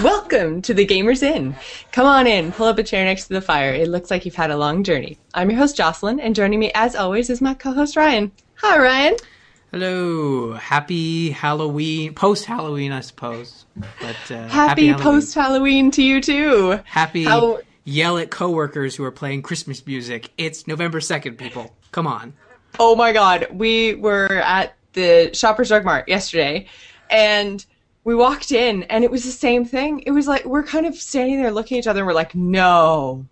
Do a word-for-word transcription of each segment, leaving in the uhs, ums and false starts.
Welcome to the Gamers Inn. Come on in, pull up a chair next to the fire. It looks like you've had a long journey. I'm your host, Jocelyn, and joining me, as always, is my co-host, Ryan. Hi, Ryan. Hello. Happy Halloween. Post-Halloween, I suppose. But uh, Happy, happy post-Halloween to you, too. Happy How... yell at coworkers who are playing Christmas music. It's November second, people. Come on. Oh, my God. We were at the Shoppers Drug Mart yesterday, and we walked in, and it was the same thing. It was like, we're kind of standing there looking at each other, and we're like, no.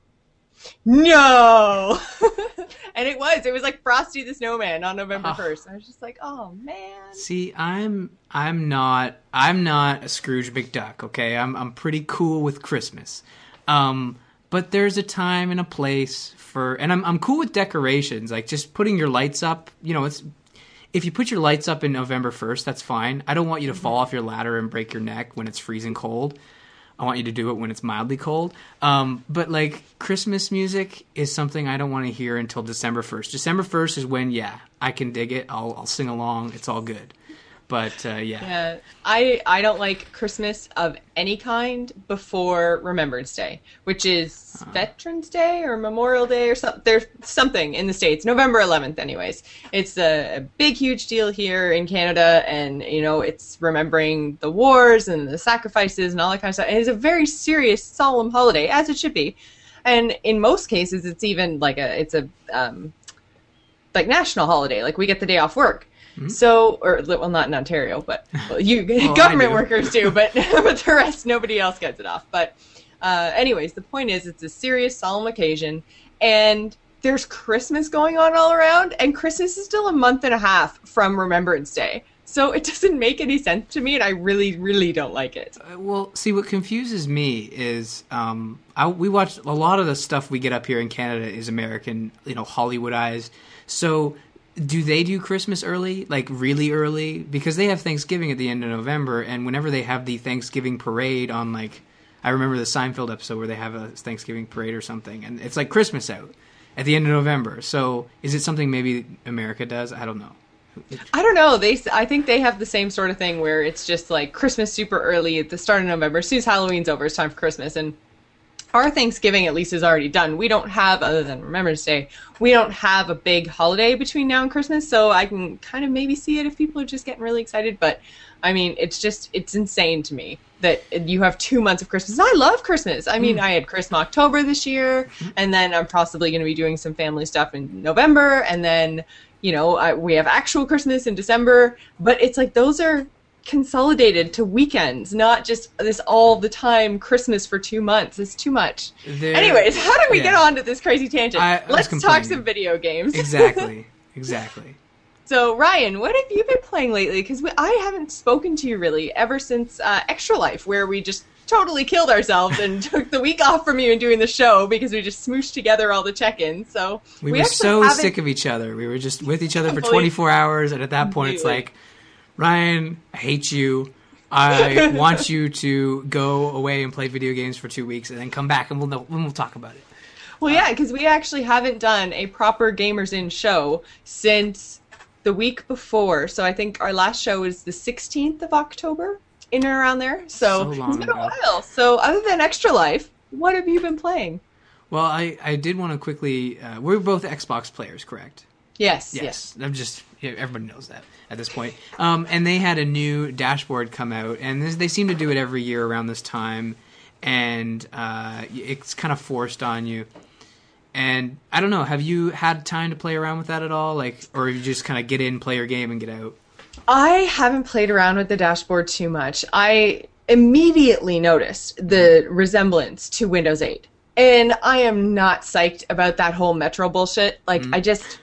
No. And it was. It was like Frosty the Snowman on November first. I was just like, oh, man. See, I'm I'm not I'm not a Scrooge McDuck, okay? I'm I'm pretty cool with Christmas. Um, but there's a time and a place for, and I'm I'm cool with decorations, like just putting your lights up, you know, it's if you put your lights up in November first, that's fine. I don't want you to fall off your ladder and break your neck when it's freezing cold. I want you to do it when it's mildly cold. Um, but, like, Christmas music is something I don't want to hear until December first. December first is when, yeah, I can dig it. I'll, I'll sing along. It's all good. But, uh, yeah. Yeah, I, I don't like Christmas of any kind before Remembrance Day, which is uh, Veterans Day or Memorial Day or something. There's something in the States. November eleventh, anyways. It's a, a big, huge deal here in Canada, and, you know, it's remembering the wars and the sacrifices and all that kind of stuff. And it's a very serious, solemn holiday, as it should be. And in most cases, it's even like a, it's a, um, like national holiday. Like, we get the day off work. Mm-hmm. So, or, well, not in Ontario, but well, you oh, government do. workers do, but, but the rest, nobody else gets it off. But uh, anyways, the point is, it's a serious, solemn occasion, and there's Christmas going on all around, and Christmas is still a month and a half from Remembrance Day. So it doesn't make any sense to me, and I really, really don't like it. Uh, well, see, what confuses me is um, I, we watch a lot of the stuff we get up here in Canada is American, you know, Hollywoodized. So do they do Christmas early, like really early? Because they have Thanksgiving at the end of November, and whenever they have the Thanksgiving parade on, like, I remember the Seinfeld episode where they have a Thanksgiving parade or something, and it's like Christmas out at the end of November. So is it something maybe America does? I don't know. I don't know. They, I think they have the same sort of thing where it's just like Christmas super early at the start of November. As soon as Halloween's over, it's time for Christmas, and our Thanksgiving, at least, is already done. We don't have, other than Remembrance Day, we don't have a big holiday between now and Christmas, so I can kind of maybe see it if people are just getting really excited. But, I mean, it's just, it's insane to me that you have two months of Christmas. I love Christmas. I mean, mm. I had Christmas October this year, and then I'm possibly going to be doing some family stuff in November, and then, you know, I, we have actual Christmas in December. But it's like, those are consolidated to weekends, not just this all the time Christmas for two months. It's too much. There, Anyways, how did we yeah. get on to this crazy tangent? I, I Let's talk some video games. Exactly. Exactly. So, Ryan, what have you been playing lately? Because I haven't spoken to you really ever since uh, Extra Life, where we just totally killed ourselves and took the week off from you and doing the show because we just smooshed together all the check-ins. So we, we were so haven't... sick of each other. We were just with each other for twenty-four hours, and at that point, it's like, Ryan, I hate you. I want you to go away and play video games for two weeks and then come back and we'll know, we'll talk about it. Well, yeah, because we actually haven't done a proper Gamers In show since the week before. So I think our last show was the sixteenth of October, in and around there. So, so long it's been ago. a while. So other than Extra Life, what have you been playing? Well, I, I did want to quickly... Uh, we're both Xbox players, correct? Yes, yes. Yes. I'm just... Yeah, everybody knows that at this point. Um, and they had a new dashboard come out, and this, they seem to do it every year around this time, and uh, it's kind of forced on you. And I don't know, have you had time to play around with that at all? Like, or you just kind of get in, play your game, and get out? I haven't played around with the dashboard too much. I immediately noticed the resemblance to Windows eight. And I am not psyched about that whole Metro bullshit. Like, mm-hmm. I just...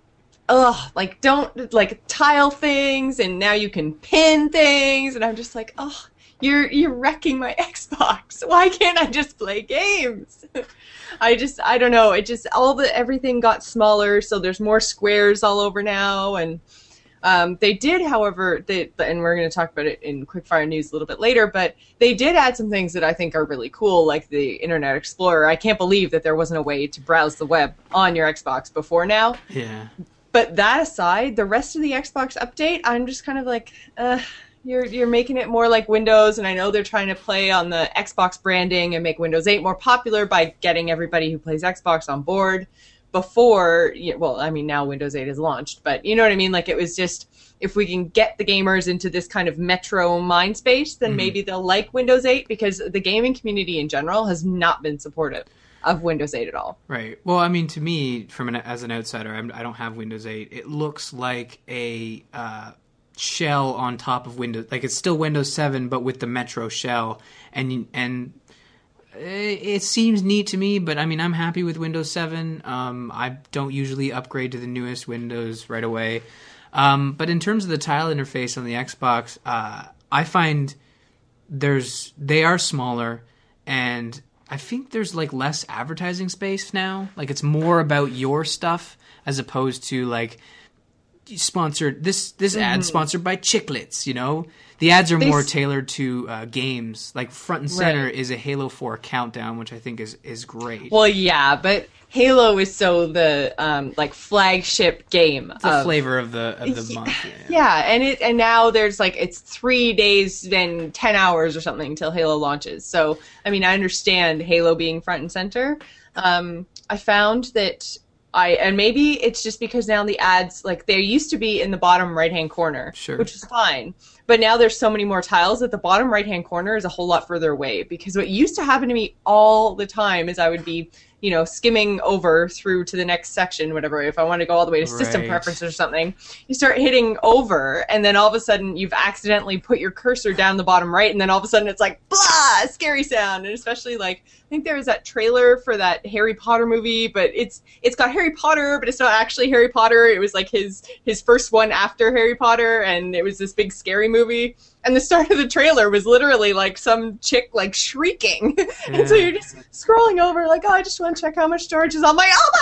Ugh, like, don't, like, tile things, and now you can pin things, and I'm just like, oh, you're, you're wrecking my Xbox. Why can't I just play games? I just, I don't know, it just, all the, everything got smaller, so there's more squares all over now, and um, they did, however, they, and we're going to talk about it in Quickfire News a little bit later, but they did add some things that I think are really cool, like the Internet Explorer. I can't believe that there wasn't a way to browse the web on your Xbox before now. Yeah. But that aside, the rest of the Xbox update, I'm just kind of like, uh, You're you're making it more like Windows, and I know they're trying to play on the Xbox branding and make Windows eight more popular by getting everybody who plays Xbox on board before, well, I mean, now Windows eight is launched, but you know what I mean? Like, it was just, if we can get the gamers into this kind of metro mind space, then mm-hmm. maybe they'll like Windows eight, because the gaming community in general has not been supportive of Windows eight at all. Right. Well, I mean, to me, from an, as an outsider, I'm, I don't have Windows eight. It looks like a uh, shell on top of Windows. Like, it's still Windows seven, but with the Metro shell. And and it seems neat to me, but I mean, I'm happy with Windows seven. Um, I don't usually upgrade to the newest Windows right away. Um, but in terms of the tile interface on the Xbox, uh, I find there's they are smaller, and I think there's like less advertising space now. Like, it's more about your stuff as opposed to like sponsored this this mm-hmm. ad sponsored by Chiclets, you know. The ads are they more s- tailored to uh, games. Like, front and center right. is a Halo four countdown, which I think is is great. Well, yeah, but Halo is so the um, like flagship game. It's the of, flavor of the of the month. Yeah. yeah, and it and now there's like it's three days then ten hours or something until Halo launches. So I mean, I understand Halo being front and center. Um, I found that I and maybe it's just because now the ads, like, they used to be in the bottom right hand corner, sure. which is fine. But now there's so many more tiles that the bottom right hand corner is a whole lot further away, because what used to happen to me all the time is I would be, you know, skimming over through to the next section, whatever, if I want to go all the way to right. system preferences or something, you start hitting over, and then all of a sudden you've accidentally put your cursor down the bottom right, and then all of a sudden it's like, blah, scary sound. And especially, like, I think there was that trailer for that Harry Potter movie, but it's it's got Harry Potter, but it's not actually Harry Potter. It was like his his first one after Harry Potter, and it was this big scary movie. And the start of the trailer was literally like some chick like shrieking. Yeah. And so you're just scrolling over like, oh, I just want to check how much storage is on my, oh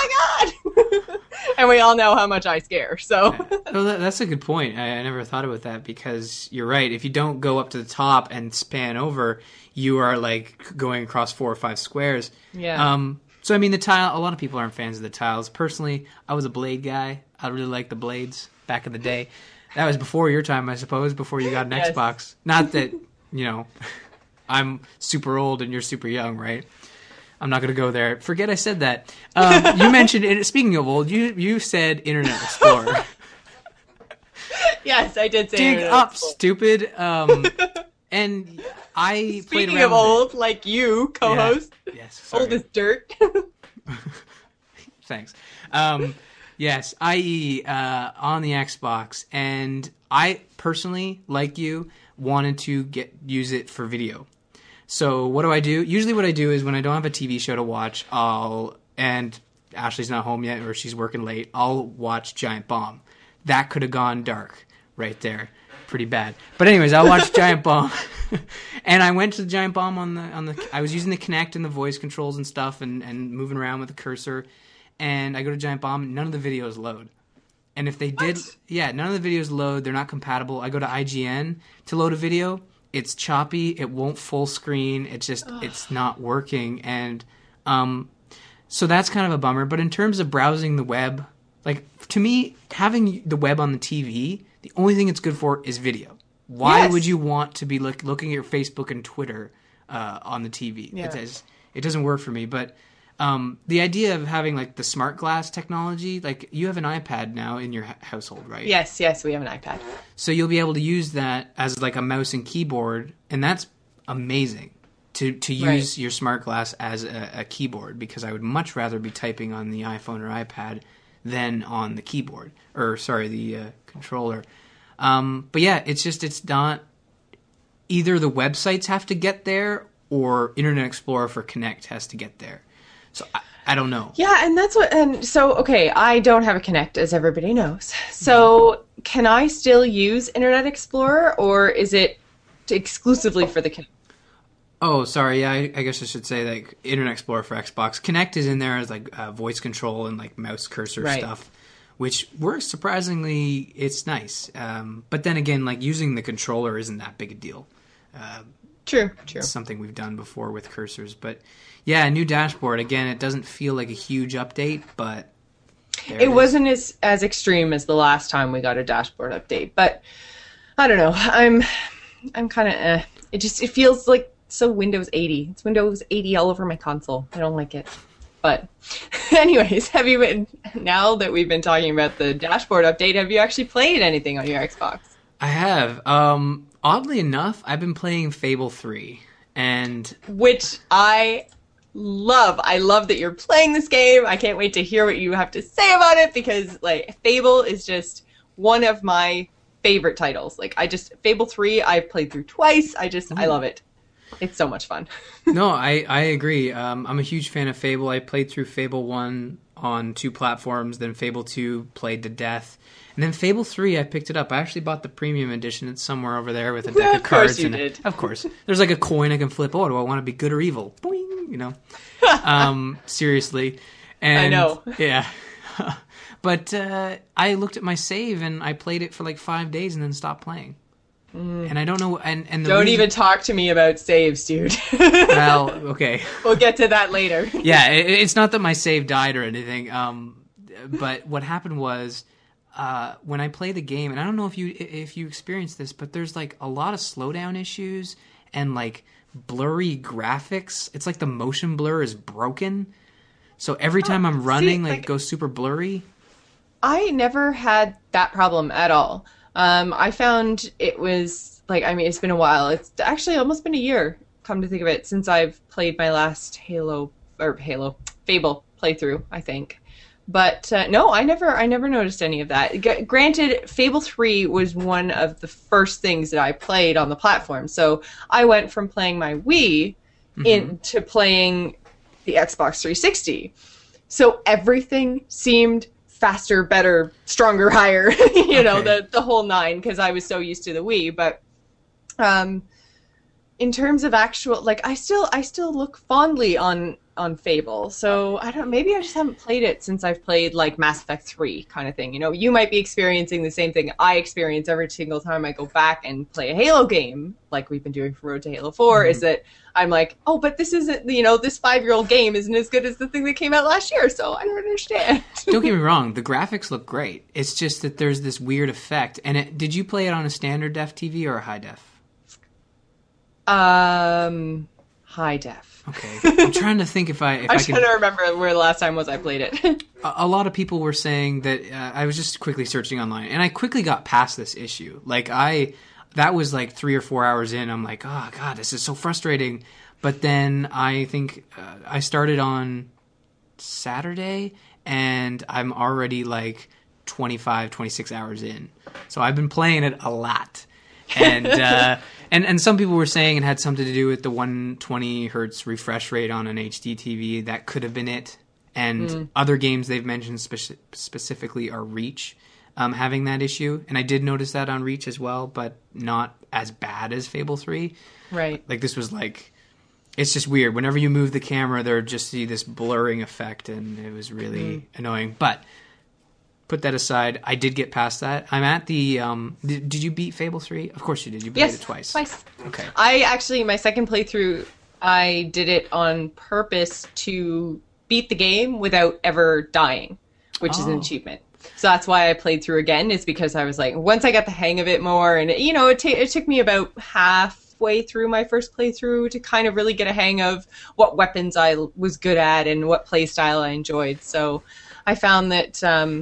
my God. And we all know how much I scare. So yeah. Well, that, that's a good point. I, I never thought about that, because you're right. If you don't go up to the top and span over, you are like going across four or five squares. Yeah. Um, so, I mean, the tile, a lot of people aren't fans of the tiles. Personally, I was a blade guy. I really liked the blades back in the day. That was before your time, I suppose, before you got an yes. Xbox. Not that, you know, I'm super old and you're super young, right? I'm not going to go there. Forget I said that. Um, you mentioned, speaking of old, you you said Internet Explorer. Yes, I did say Dig Internet up, Explorer. Stupid. Um, and I Speaking played around of old, it. like you, co-host. Yeah. Yes, sorry. Old as dirt. Thanks. Um, yes, that is uh, on the Xbox, and I personally, like you, wanted to get use it for video. So what do I do? Usually what I do is when I don't have a T V show to watch, I'll, and Ashley's not home yet or she's working late, I'll watch Giant Bomb. That could have gone dark right there. Pretty bad. But anyways, I'll watch Giant Bomb. And I went to the Giant Bomb on the, on the, I was using the Kinect and the voice controls and stuff and, and moving around with the cursor. And I go to Giant Bomb, none of the videos load. And if they did, what? yeah, none of the videos load. They're not compatible. I go to I G N to load a video. It's choppy. It won't full screen. It's just, Ugh. it's not working. And um, so that's kind of a bummer. But in terms of browsing the web, like, to me, having the web on the T V, the only thing it's good for is video. Why yes. would you want to be look, looking at your Facebook and Twitter uh, on the T V? Yeah. It, it doesn't work for me. But um, the idea of having like the smart glass technology, like you have an iPad now in your ha- household, right? Yes, yes, we have an iPad. So you'll be able to use that as like a mouse and keyboard, and that's amazing to to use right. your smart glass as a, a keyboard, because I would much rather be typing on the iPhone or iPad than on the keyboard, or sorry, the uh, controller. Um, but yeah, it's just, it's not, either the websites have to get there or Internet Explorer for Kinect has to get there. So I, I don't know. Yeah, and that's what, and so, okay, I don't have a Kinect, as everybody knows. So can I still use Internet Explorer, or is it exclusively for the Kinect? Oh, sorry. Yeah, I, I guess I should say like Internet Explorer for Xbox. Kinect is in there as like uh, voice control and like mouse cursor right. stuff, which works surprisingly. It's nice. Um, but then again, like using the controller isn't that big a deal. Uh, true, true. It's something we've done before with cursors. But yeah, a new dashboard. Again, it doesn't feel like a huge update, but it, it wasn't as as extreme as the last time we got a dashboard update. But I don't know. I'm. I'm kind of eh. It just it feels like so Windows eighty. It's Windows eighty all over my console. I don't like it. But anyways, have you been, now that we've been talking about the dashboard update, have you actually played anything on your Xbox? I have. Um, oddly enough, I've been playing Fable three, and which I love. I love that you're playing this game. I can't wait to hear what you have to say about it, because like Fable is just one of my favorite titles. Like I just Fable three I've played through twice. I just mm. I love it. It's so much fun. No, I, I agree. Um, I'm a huge fan of Fable. I played through Fable one on two platforms, then Fable two played to death. And then Fable three, I picked it up. I actually bought the premium edition. It's somewhere over there with a deck yeah, of cards. Of course you and did. Of course. There's like a coin I can flip. Oh, do I want to be good or evil? Boing, you know. um, seriously. And, I know. Yeah. But uh, I looked at my save, and I played it for like five days and then stopped playing. Mm. And I don't know. And, and the don't reason... even talk to me about saves, dude. Well, okay. We'll get to that later. Yeah, it, it's not that my save died or anything. Um, but what happened was uh, when I play the game, and I don't know if you if you experienced this, but there's like a lot of slowdown issues and like blurry graphics. It's like the motion blur is broken. So every time I'm running, See, like, like it goes super blurry. I never had that problem at all. Um, I found it was, like, I mean, it's been a while. It's actually almost been a year, come to think of it, since I've played my last Halo, or Halo, Fable playthrough, I think. But, uh, no, I never I never noticed any of that. G- granted, Fable three was one of the first things that I played on the platform. So I went from playing my Wii mm-hmm. into playing the Xbox three sixty. So everything seemed faster, better, stronger, higher, you okay. know, the, the whole nine, because I was so used to the Wii. But um, in terms of actual, like, I still I still look fondly on, on Fable. So I don't maybe I just haven't played it since I've played, like, Mass Effect three kind of thing. You know, you might be experiencing the same thing I experience every single time I go back and play a Halo game, like we've been doing for Road to Halo four, mm-hmm. is that I'm like, oh, but this isn't, you know, this five-year-old game isn't as good as the thing that came out last year, so I don't understand. Don't get me wrong, the graphics look great. It's just that there's this weird effect. And it, did you play it on a standard def T V or a high def? Um, high def. Okay. I'm trying to think if I if I'm I trying can... to remember where the last time was I played it. a, a lot of people were saying that, uh, I was just quickly searching online, and I quickly got past this issue. Like, I, that was like three or four hours in, I'm like, oh, God, this is so frustrating. But then I think uh, I started on Saturday, and I'm already like twenty-five, twenty-six hours in. So I've been playing it a lot. And uh, and and some people were saying it had something to do with the one hundred twenty hertz refresh rate on an H D T V. That could have been it. And mm. other games they've mentioned spe- specifically are Reach um, having that issue. And I did notice that on Reach as well, but not as bad as Fable three. Right. Like, this was like... It's just weird. Whenever you move the camera, there just see this blurring effect, and it was really mm. annoying. But put that aside, I did get past that. I'm at the... Um, did, did you beat Fable three? Of course you did. You played yes, it twice. twice. Okay. I actually, my second playthrough, I did it on purpose to beat the game without ever dying, which oh. is an achievement. So that's why I played through again, is because I was like, once I got the hang of it more, and, you know, it, ta- it took me about half way through my first playthrough to kind of really get a hang of what weapons I was good at and what play style I enjoyed. So I found that um,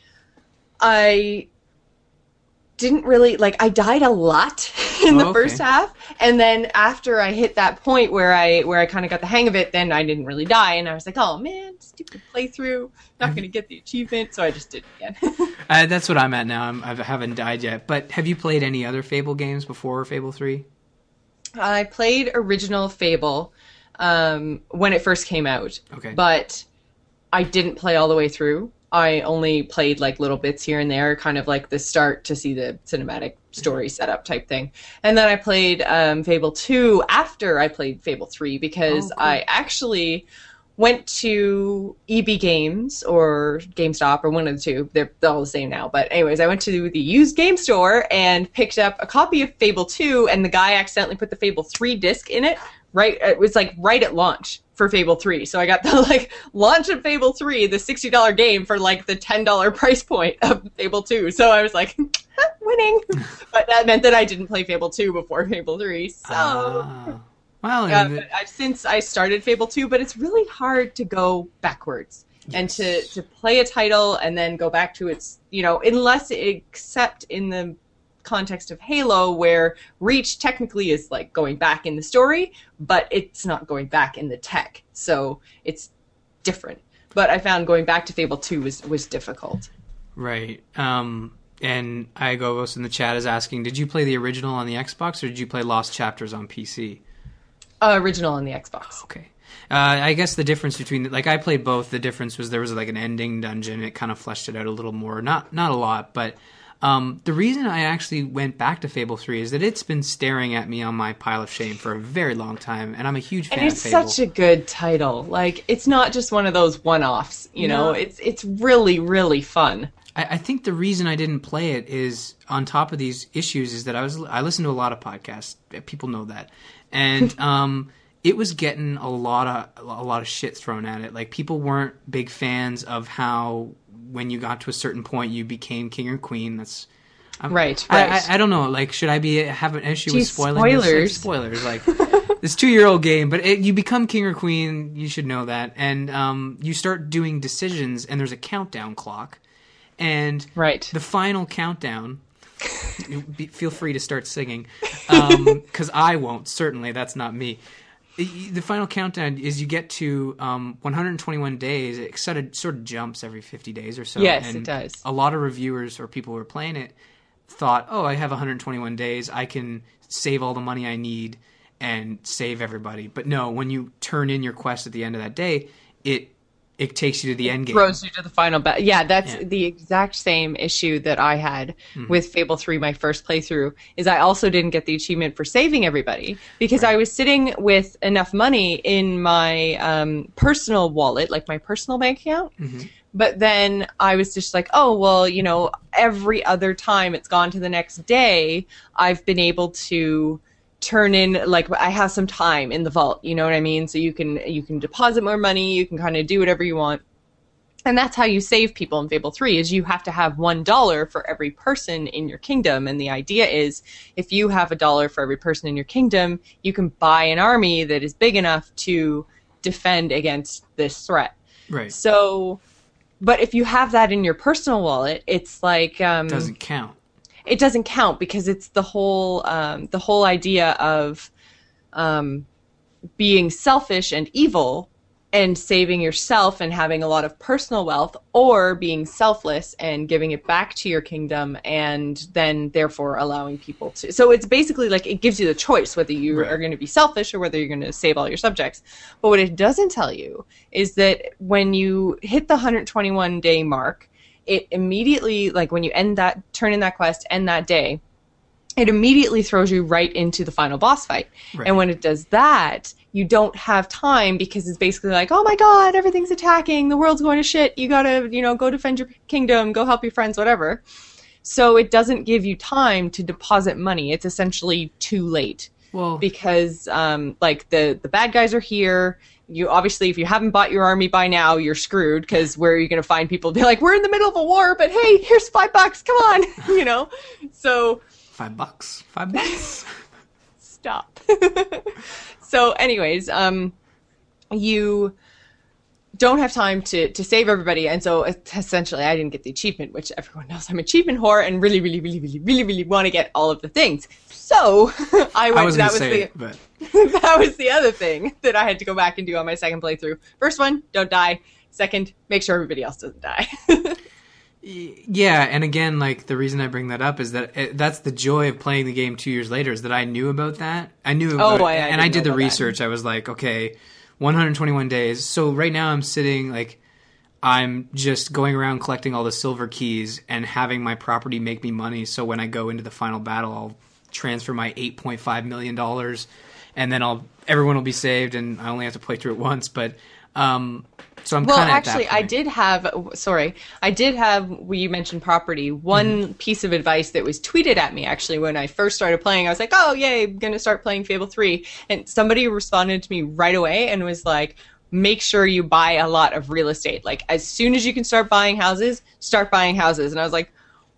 I didn't really, like, I died a lot in oh, the okay. first half, and then after I hit that point where I where I kind of got the hang of it, then I didn't really die, and I was like, oh man, stupid playthrough, not going to get the achievement, so I just did it again. uh, that's what I'm at now. I'm, I haven't died yet. But have you played any other Fable games before Fable three? I played original Fable um, when it first came out, okay. but I didn't play all the way through. I only played like little bits here and there, kind of like the start to see the cinematic story setup type thing. And then I played um, Fable two after I played Fable three, because oh, cool. I actually went to E B Games or GameStop, or one of the two. They're, they're all the same now. But anyways, I went to the used game store and picked up a copy of Fable two, and the guy accidentally put the Fable three disc in it. Right, it was like right at launch for Fable three. So I got the like launch of Fable three, the sixty dollars game, for like the ten dollars price point of Fable two. So I was like, winning. But that meant that I didn't play Fable two before Fable three. So, uh, well, yeah, the, but I've since I started Fable two, but it's really hard to go backwards. Yes. And to, to play a title and then go back to its, you know, unless, except in the context of Halo, where Reach technically is like going back in the story, but it's not going back in the tech. So it's different. But I found going back to Fable two was, was difficult. Right. Um, and Iagogos in the chat is asking, did you play the original on the Xbox or did you play Lost Chapters on P C? Uh, original on the Xbox. Okay. Uh, I guess the difference between, like, I played both. The difference was there was like an ending dungeon. It kind of fleshed it out a little more. Not not a lot, but um, the reason I actually went back to Fable three is that it's been staring at me on my pile of shame for a very long time, and I'm a huge fan and it's of Fable. Such a good title. Like, it's not just one of those one-offs, you no. know? It's it's really, really fun. I, I think the reason I didn't play it is, on top of these issues, is that I was I listen to a lot of podcasts. People know that. And um it was getting a lot of a lot of shit thrown at it. Like, people weren't big fans of how when you got to a certain point you became king or queen. That's I'm, right. I, right. I, I don't know. Like, should I be have an issue Jeez, with spoiling spoilers? This? Like, spoilers. Like, this two year old game, but it, you become king or queen. You should know that, and um, you start doing decisions, and there's a countdown clock, and right. the final countdown. Be, feel free to start singing, because um, I won't. Certainly, that's not me. The final countdown is you get to um, one hundred twenty-one days. It sort of, sort of jumps every fifty days or so. Yes, and it does. A lot of reviewers or people who are playing it thought, oh, I have one hundred twenty-one days. I can save all the money I need and save everybody. But no, when you turn in your quest at the end of that day, it it takes you to the it end game. Throws you to the final battle. Yeah, that's yeah. the exact same issue that I had mm-hmm. with Fable three, my first playthrough, is I also didn't get the achievement for saving everybody because right. I was sitting with enough money in my um, personal wallet, like my personal bank account. Mm-hmm. But then I was just like, oh, well, you know, every other time it's gone to the next day, I've been able to turn in, like, I have some time in the vault, you know what I mean? So you can you can deposit more money, you can kind of do whatever you want. And that's how you save people in Fable three, is you have to have one dollar for every person in your kingdom. And the idea is, if you have a dollar for every person in your kingdom, you can buy an army that is big enough to defend against this threat. Right. So, but if you have that in your personal wallet, it's like... Um, doesn't count. It doesn't count because it's the whole um, the whole idea of um, being selfish and evil and saving yourself and having a lot of personal wealth, or being selfless and giving it back to your kingdom and then therefore allowing people to. So it's basically like it gives you the choice whether you right. are going to be selfish or whether you're going to save all your subjects. But what it doesn't tell you is that when you hit the one hundred twenty-one day mark, it immediately, like when you end that, turn in that quest, end that day, it immediately throws you right into the final boss fight. Right. And when it does that, you don't have time because it's basically like, oh my god, everything's attacking, the world's going to shit, you gotta, you know, go defend your kingdom, go help your friends, whatever. So it doesn't give you time to deposit money. It's essentially too late. Well, because, um, like, the, the bad guys are here. You obviously, if you haven't bought your army by now, you're screwed, because where are you going to find people? Be like, we're in the middle of a war, but hey, here's five bucks. Come on, you know. So five bucks, five bucks. Stop. So, anyways, um, you don't have time to to save everybody, and so essentially, I didn't get the achievement, which everyone knows I'm an achievement whore, and really, really, really, really, really, really want to get all of the things. So I went. I was that gonna was say the. it, but... that was the other thing that I had to go back and do on my second playthrough. First one, don't die. Second, make sure everybody else doesn't die. Yeah, and again, like, the reason I bring that up is that it, that's the joy of playing the game two years later, is that I knew about that. I knew about oh, it, I, I and I did the research. That. I was like, okay, one hundred twenty-one days. So right now I'm sitting, like, I'm just going around collecting all the silver keys and having my property make me money, so when I go into the final battle, I'll transfer my eight point five million dollars, and then I'll everyone will be saved, and I only have to play through it once, but... Um, so I'm well, kind of actually, I did have, sorry, I did have, well, you mentioned property, one mm-hmm. piece of advice that was tweeted at me, actually, when I first started playing. I was like, oh, yay, I'm going to start playing Fable three. And somebody responded to me right away and was like, make sure you buy a lot of real estate. Like, as soon as you can start buying houses, start buying houses. And I was like,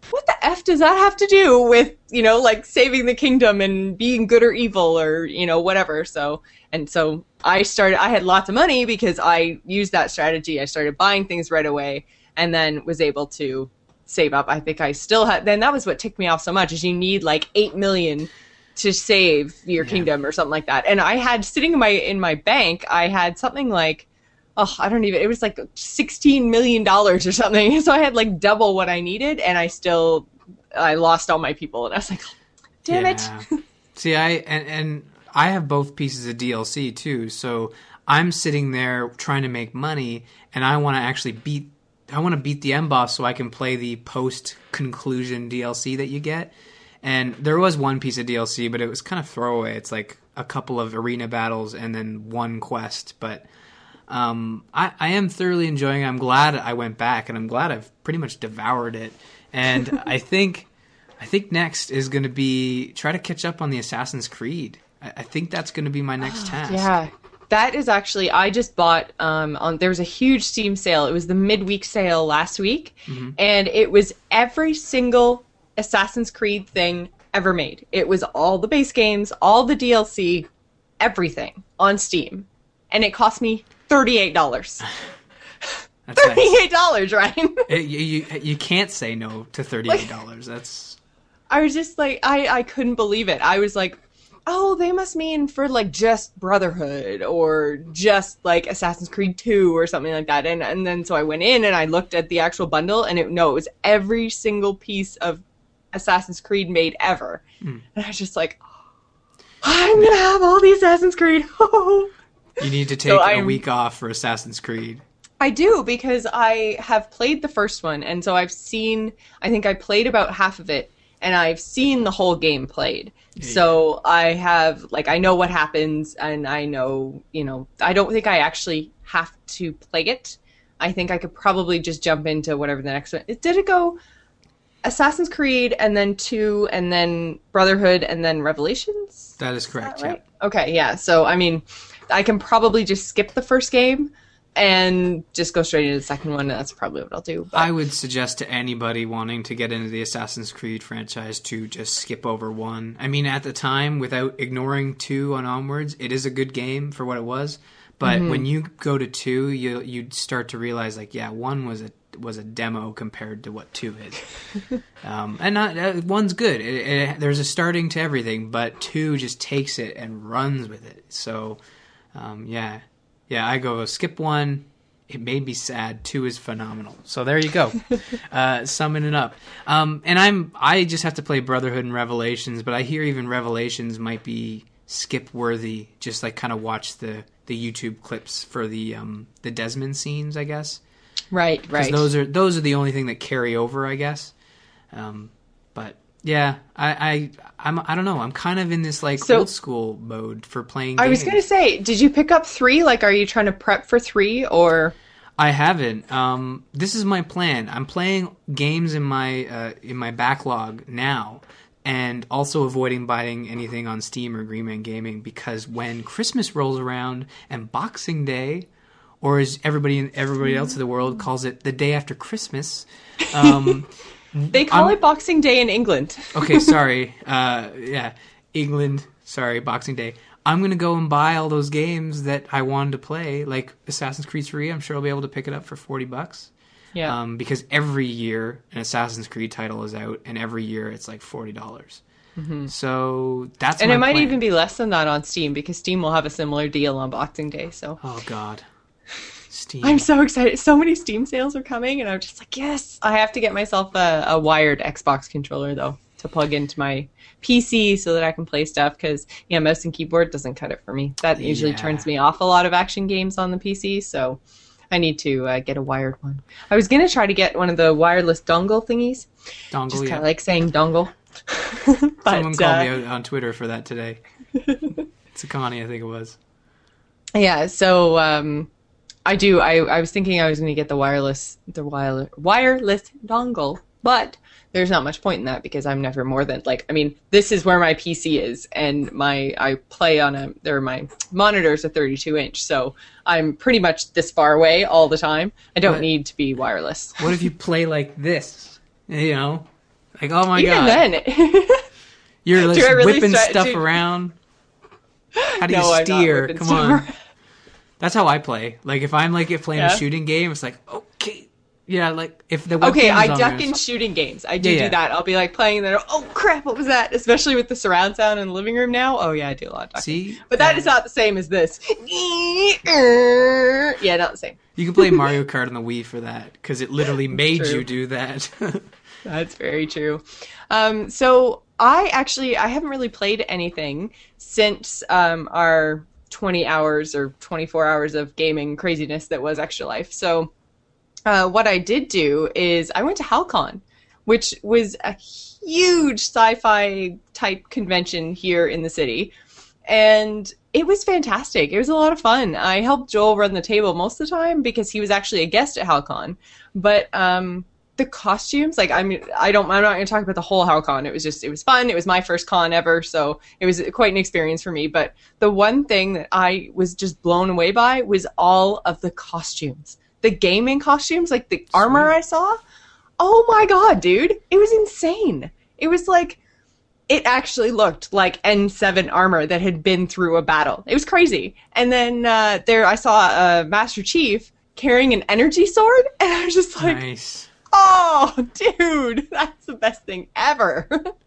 what the F does that have to do with, you know, like saving the kingdom and being good or evil or, you know, whatever. So, and so I started, I had lots of money because I used that strategy. I started buying things right away and then was able to save up. I think I still had, then that was what ticked me off so much is you need like eight million to save your yeah. kingdom or something like that. And I had sitting in my, in my bank, I had something like, oh, I don't even, it was like sixteen million dollars or something. So I had like double what I needed and I still, I lost all my people. And I was like, damn yeah. it. See, I, and, and I have both pieces of D L C too. So I'm sitting there trying to make money and I want to actually beat, I want to beat the end boss so I can play the post conclusion D L C that you get. And there was one piece of D L C, but it was kind of throwaway. It's like a couple of arena battles and then one quest, but Um, I, I am thoroughly enjoying it. I'm glad I went back, and I'm glad I've pretty much devoured it. And I think, I think next is going to be try to catch up on the Assassin's Creed. I, I think that's going to be my next task. Yeah, that is actually. I just bought. Um, on there was a huge Steam sale. It was the midweek sale last week, mm-hmm. and it was every single Assassin's Creed thing ever made. It was all the base games, all the D L C, everything on Steam, and it cost me thirty-eight dollars. That's thirty-eight dollars, nice. Ryan. It, you, you you can't say no to thirty-eight dollars. Like, that's. I was just like, I, I couldn't believe it. I was like, oh, they must mean for like just Brotherhood or just like Assassin's Creed two or something like that. And and then so I went in and I looked at the actual bundle and it no, it was every single piece of Assassin's Creed made ever. Mm. And I was just like, oh, I'm gonna have all the Assassin's Creed. You need to take so a week off for Assassin's Creed. I do, because I have played the first one, and so I've seen, I think I played about half of it, and I've seen the whole game played. Yeah. So I have, like, I know what happens, and I know, you know, I don't think I actually have to play it. I think I could probably just jump into whatever the next one. Did it go Assassin's Creed, and then two, and then Brotherhood, and then Revelations? That is correct, is that right? Yeah. Okay, yeah, so, I mean, I can probably just skip the first game and just go straight into the second one. That's probably what I'll do. But. I would suggest to anybody wanting to get into the Assassin's Creed franchise to just skip over one. I mean, at the time, without ignoring two on onwards, it is a good game for what it was. But mm-hmm. when you go to two, you you'd start to realize, like, yeah, one was a was a demo compared to what two is. um, and not uh, one's good. It, it, there's a starting to everything, but two just takes it and runs with it. So. Um, yeah, yeah. I go skip one. It made me sad. Two is phenomenal. So there you go. uh, summing it up. Um, and I'm I just have to play Brotherhood and Revelations, but I hear even Revelations might be skip worthy. Just like kind of watch the, the YouTube clips for the um, the Desmond scenes, I guess. Right, right. Those are those are the only thing that carry over, I guess. Um, but. Yeah, I, I, I'm, I don't know. I'm kind of in this like so, old school mode for playing games. I was gonna say, did you pick up three? Like, are you trying to prep for three or? I haven't. Um, this is my plan. I'm playing games in my uh, in my backlog now, and also avoiding buying anything on Steam or Green Man Gaming because when Christmas rolls around and Boxing Day, or as everybody everybody else in the world calls it, the day after Christmas. Um, They call I'm, it Boxing Day in England. Okay, sorry. Uh, yeah, England. Sorry, Boxing Day. I'm going to go and buy all those games that I wanted to play, like Assassin's Creed three. I'm sure I'll be able to pick it up for forty bucks. Yeah. Um, because every year an Assassin's Creed title is out, and every year it's like forty dollars. Mm-hmm. So that's And my it might plan. even be less than that on Steam, because Steam will have a similar deal on Boxing Day. So. Oh, God. Steam. I'm so excited. So many Steam sales are coming, and I'm just like, yes. I have to get myself a, a wired Xbox controller, though, to plug into my P C so that I can play stuff, because, yeah, mouse and keyboard doesn't cut it for me. That usually yeah. turns me off a lot of action games on the P C, so I need to uh, get a wired one. I was going to try to get one of the wireless dongle thingies. Dongle, just yeah. kind of like saying dongle. but, Someone called uh, me out on Twitter for that today. Sakani, I think it was. Yeah, so... Um, I do. I, I was thinking I was going to get the wireless, the wire, wireless dongle, but there's not much point in that because I'm never more than like. I mean, this is where my P C is, and my I play on a. There, my monitor's a thirty-two inch, so I'm pretty much this far away all the time. I don't what, need to be wireless. What if you play like this? You know, Like, oh my Even god. then. You're like really whipping start- stuff do- around. How do No, you I'm not steer? whipping Come stuff on. around. That's how I play. Like if I'm like playing Yeah. a shooting game, it's like, okay. Yeah, like if the webcam Okay, is I on, duck there's- in shooting games. I do Yeah, yeah. do that. I'll be like playing, and then oh crap, what was that? Especially with the surround sound in the living room now. Oh yeah, I do a lot of ducking. See? But that Uh, is not the same as this. Yeah, not the same. You can play Mario Kart on the Wii for that because it literally made True. you do that. That's very true. Um, so I actually I haven't really played anything since um, our twenty hours or twenty-four hours of gaming craziness that was Extra Life. So uh, what I did do is I went to HalCon, which was a huge sci-fi type convention here in the city. And it was fantastic. It was a lot of fun. I helped Joel run the table most of the time because he was actually a guest at HalCon. But um, the costumes, like I mean, I don't, I'm not going to talk about the whole HalCon. It was just, it was fun. It was my first con ever, so it was quite an experience for me. But the one thing that I was just blown away by was all of the costumes, the gaming costumes, like the armor I saw. Oh my god, dude! It was insane. It was like. It actually looked like N seven armor that had been through a battle. It was crazy. And then uh, there I saw a uh, Master Chief carrying an energy sword, and I was just like, Nice. oh, dude, that's the best thing ever.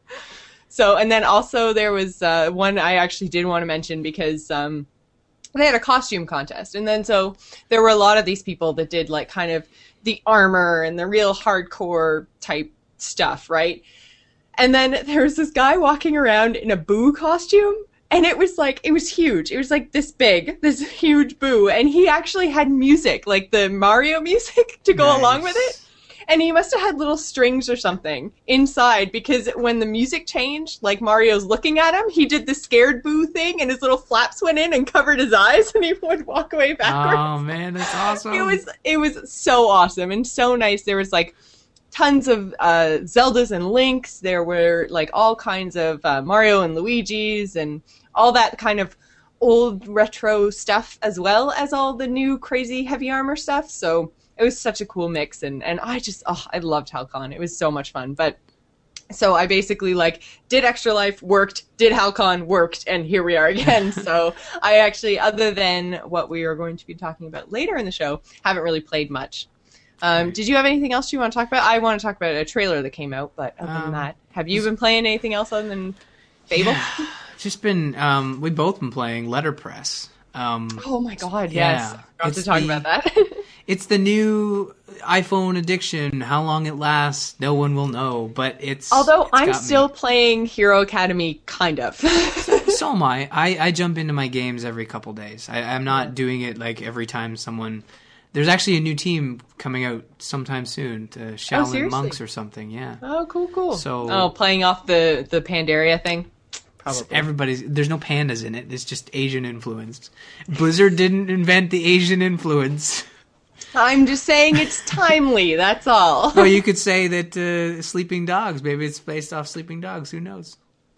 So, and then also there was uh, one I actually did want to mention because um, they had a costume contest. And then so there were a lot of these people that did like kind of the armor and the real hardcore type stuff, right? And then there was this guy walking around in a Boo costume, and it was like, it was huge. It was like this big, this huge Boo, and he actually had music, like the Mario music to go Nice. along with it. And he must have had little strings or something inside, because when the music changed, like Mario's looking at him, he did the scared Boo thing, and his little flaps went in and covered his eyes, and he would walk away backwards. Oh man, that's awesome. It was, it was so awesome and so nice. There was like tons of uh, Zeldas and Links. There were like all kinds of uh, Mario and Luigi's and all that kind of old retro stuff, as well as all the new crazy heavy armor stuff. So it was such a cool mix, and, and I just, oh, I loved HalCon. It was so much fun. But so I basically like did Extra Life, worked, did HalCon, worked, and here we are again. So I actually, other than what we are going to be talking about later in the show, haven't really played much. Um, did you have anything else you want to talk about? I want to talk about a trailer that came out, but other than Um, that, have you been playing anything else other than Fable? Yeah. Just been, um, we've both been playing Letterpress. Um, Oh my god, Yeah, yes. I forgot to it's talk the- about that. It's the new iPhone addiction. How long it lasts, no one will know. But it's Although it's I'm got me. still playing Hero Academy, kind of. So am I. I. I jump into my games every couple days. I, I'm not doing it like every time someone. There's actually a new team coming out sometime soon, to Shaolin seriously? Monks or something. Yeah. Oh, cool, cool. So- oh, playing off the, the Pandaria thing? Probably. Everybody's there's no pandas in it. It's just Asian influenced. Blizzard didn't invent the Asian influence. I'm just saying it's timely, that's all. Well, you could say that uh, Sleeping Dogs. Maybe it's based off Sleeping Dogs. Who knows?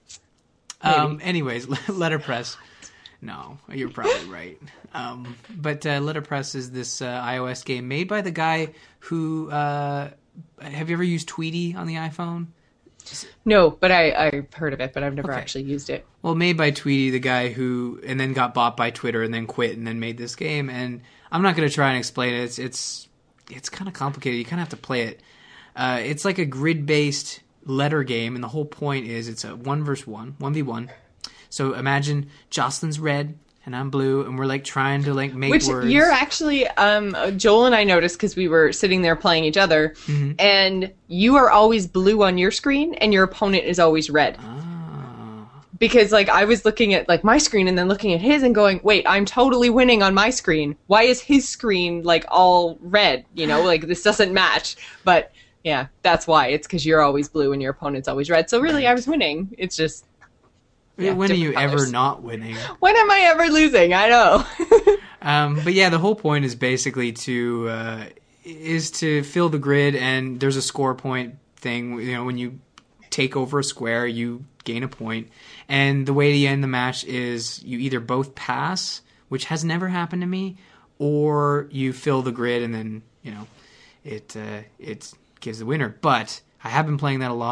Um, anyways, Letterpress. No, you're probably right. Um, but uh, Letterpress is this uh, iOS game made by the guy who. Uh, have you ever used Tweety on the iPhone? No, but I, I've heard of it, but I've never Okay. actually used it. Well, made by Tweety, the guy who, and then got bought by Twitter, and then quit, and then made this game. And I'm not going to try and explain it. It's it's it's kind of complicated. You kind of have to play it. Uh, it's like a grid-based letter game, and the whole point is it's a one versus one, one v one. So imagine Jocelyn's red and I'm blue, and we're like trying to like make Which words. you're actually, um, Joel and I noticed because we were sitting there playing each other, Mm-hmm. and you are always blue on your screen, and your opponent is always red. Ah. Because like I was looking at like my screen and then looking at his and going, wait, I'm totally winning on my screen. Why is his screen like all red? You know, like this doesn't match. But yeah, that's why. It's because you're always blue and your opponent's always red. So really, I was winning. It's just. Yeah, when are you different ever colors. not winning? When am I ever losing? I know. Um, but yeah, the whole point is basically to uh, is to fill the grid, and there's a score point thing. You know, when you take over a square, you gain a point, and the way to end the match is you either both pass, which has never happened to me, or you fill the grid, and then you know it uh, it gives the winner. But I have been playing that a lot.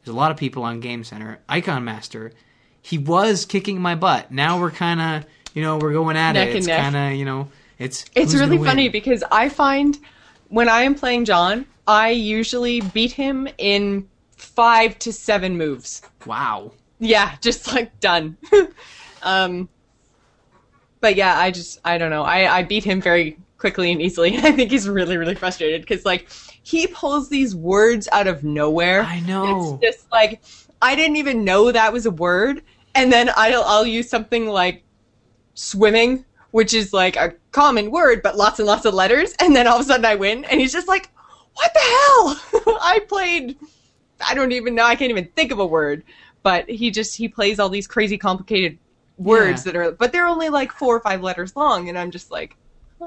There's a lot of people on Game Center. Icon Master, he was kicking my butt. Now we're kind of, you know, we're going at Neck it. and It's neck. kind of, you know, it's It's who's really gonna funny win? because I find when I am playing John, I usually beat him in five to seven moves. Wow. Yeah, just like done. um, but yeah, I just, I don't know. I, I beat him very quickly and easily. I think he's really, really frustrated because like he pulls these words out of nowhere. I know. It's just like, I didn't even know that was a word. And then I'll, I'll use something like swimming, which is like a common word, but lots and lots of letters. And then all of a sudden I win. And he's just like, what the hell? I played, I don't even know. I can't even think of a word. But he just, he plays all these crazy complicated words Yeah. that are, but they're only like four or five letters long. And I'm just like,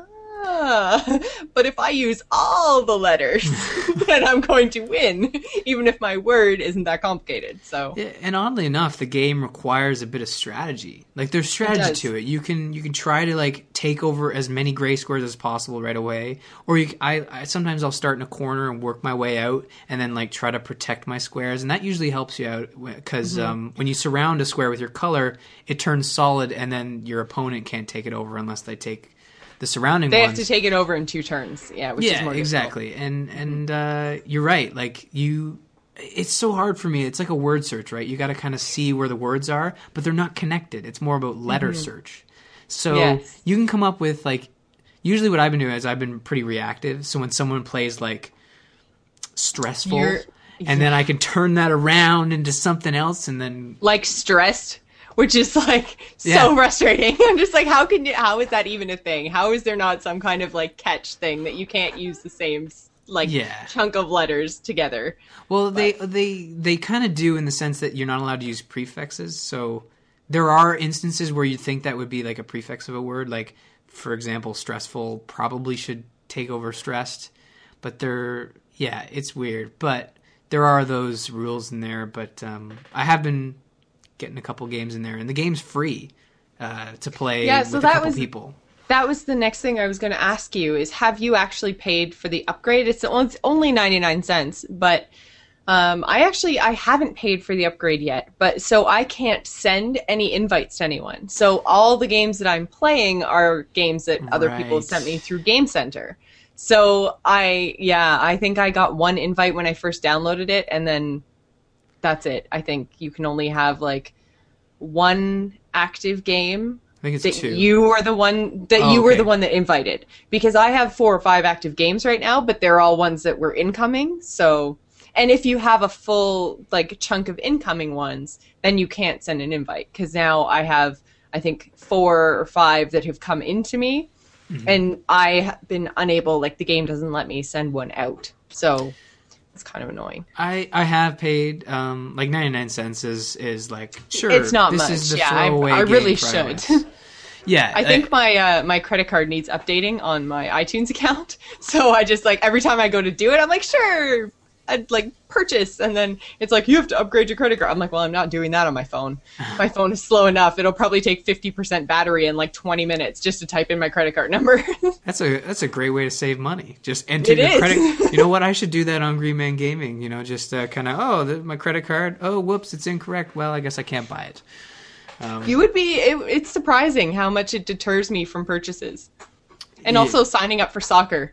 ah. But if I use all the letters, then I'm going to win, even if my word isn't that complicated. So Yeah, and oddly enough, the game requires a bit of strategy. Like there's strategy does. to it. You can you can try to like take over as many gray squares as possible right away, or you, I, I sometimes I'll start in a corner and work my way out, and then like try to protect my squares, and that usually helps you out because Mm-hmm. um, when you surround a square with your color, it turns solid, and then your opponent can't take it over unless they take the surrounding they ones. have to take it over in two turns. Yeah, which is Yeah, more difficult. exactly. And and uh, you're right. Like you, it's so hard for me. It's like a word search, right? You got to kind of see where the words are, but they're not connected. It's more about letter search. So Yes. you can come up with like. Usually, what I've been doing is I've been pretty reactive. So when someone plays like stressful, You're- and then I can turn that around into something else, and then Like stressed, which is like so Yeah. frustrating. I'm just like, how can you? How is that even a thing? How is there not some kind of like catch thing that you can't use the same like Yeah. chunk of letters together? Well, they they they kind of do in the sense that you're not allowed to use prefixes. So there are instances where you think that would be like a prefix of a word. Like, for example, stressful probably should take over stressed. But they're, yeah, it's weird. But there are those rules in there. But um, I have been getting a couple games in there. And the game's free uh, to play Yeah, with so a that couple was- people. That was the next thing I was going to ask you is have you actually paid for the upgrade? It's it's only ninety-nine cents, but um, I actually I haven't paid for the upgrade yet. But so I can't send any invites to anyone. So all the games that I'm playing are games that other people have Right. sent me through Game Center. So I yeah, I think I got one invite when I first downloaded it, and then that's it. I think you can only have like one active game I think it's that two. you were the one that Oh, you were okay. the one that invited, because I have four or five active games right now, but they're all ones that were incoming. So, and if you have a full like chunk of incoming ones, then you can't send an invite, because now I have I think four or five that have come into me, Mm-hmm. and I have been unable. Like the game doesn't let me send one out, so it's kind of annoying. I, I have paid um, like ninety-nine cents is, is like sure It's not this much. is the Yeah, I- throwaway I game really for should. iOS. Yeah, I think my uh, my credit card needs updating on my iTunes account, so I just like every time I go to do it, I'm like, sure, I'd like purchase, and then it's like you have to upgrade your credit card. I'm like, well, I'm not doing that on my phone. My phone is slow enough; it'll probably take fifty percent battery in like twenty minutes just to type in my credit card number. that's a that's a great way to save money. Just enter It your is. credit. You know what? I should do that on Green Man Gaming. You know, just uh, kind of oh, the, my credit card. Oh, whoops, it's incorrect. Well, I guess I can't buy it. Um, You would be. It, it's surprising how much it deters me from purchases, and Yeah. also signing up for soccer.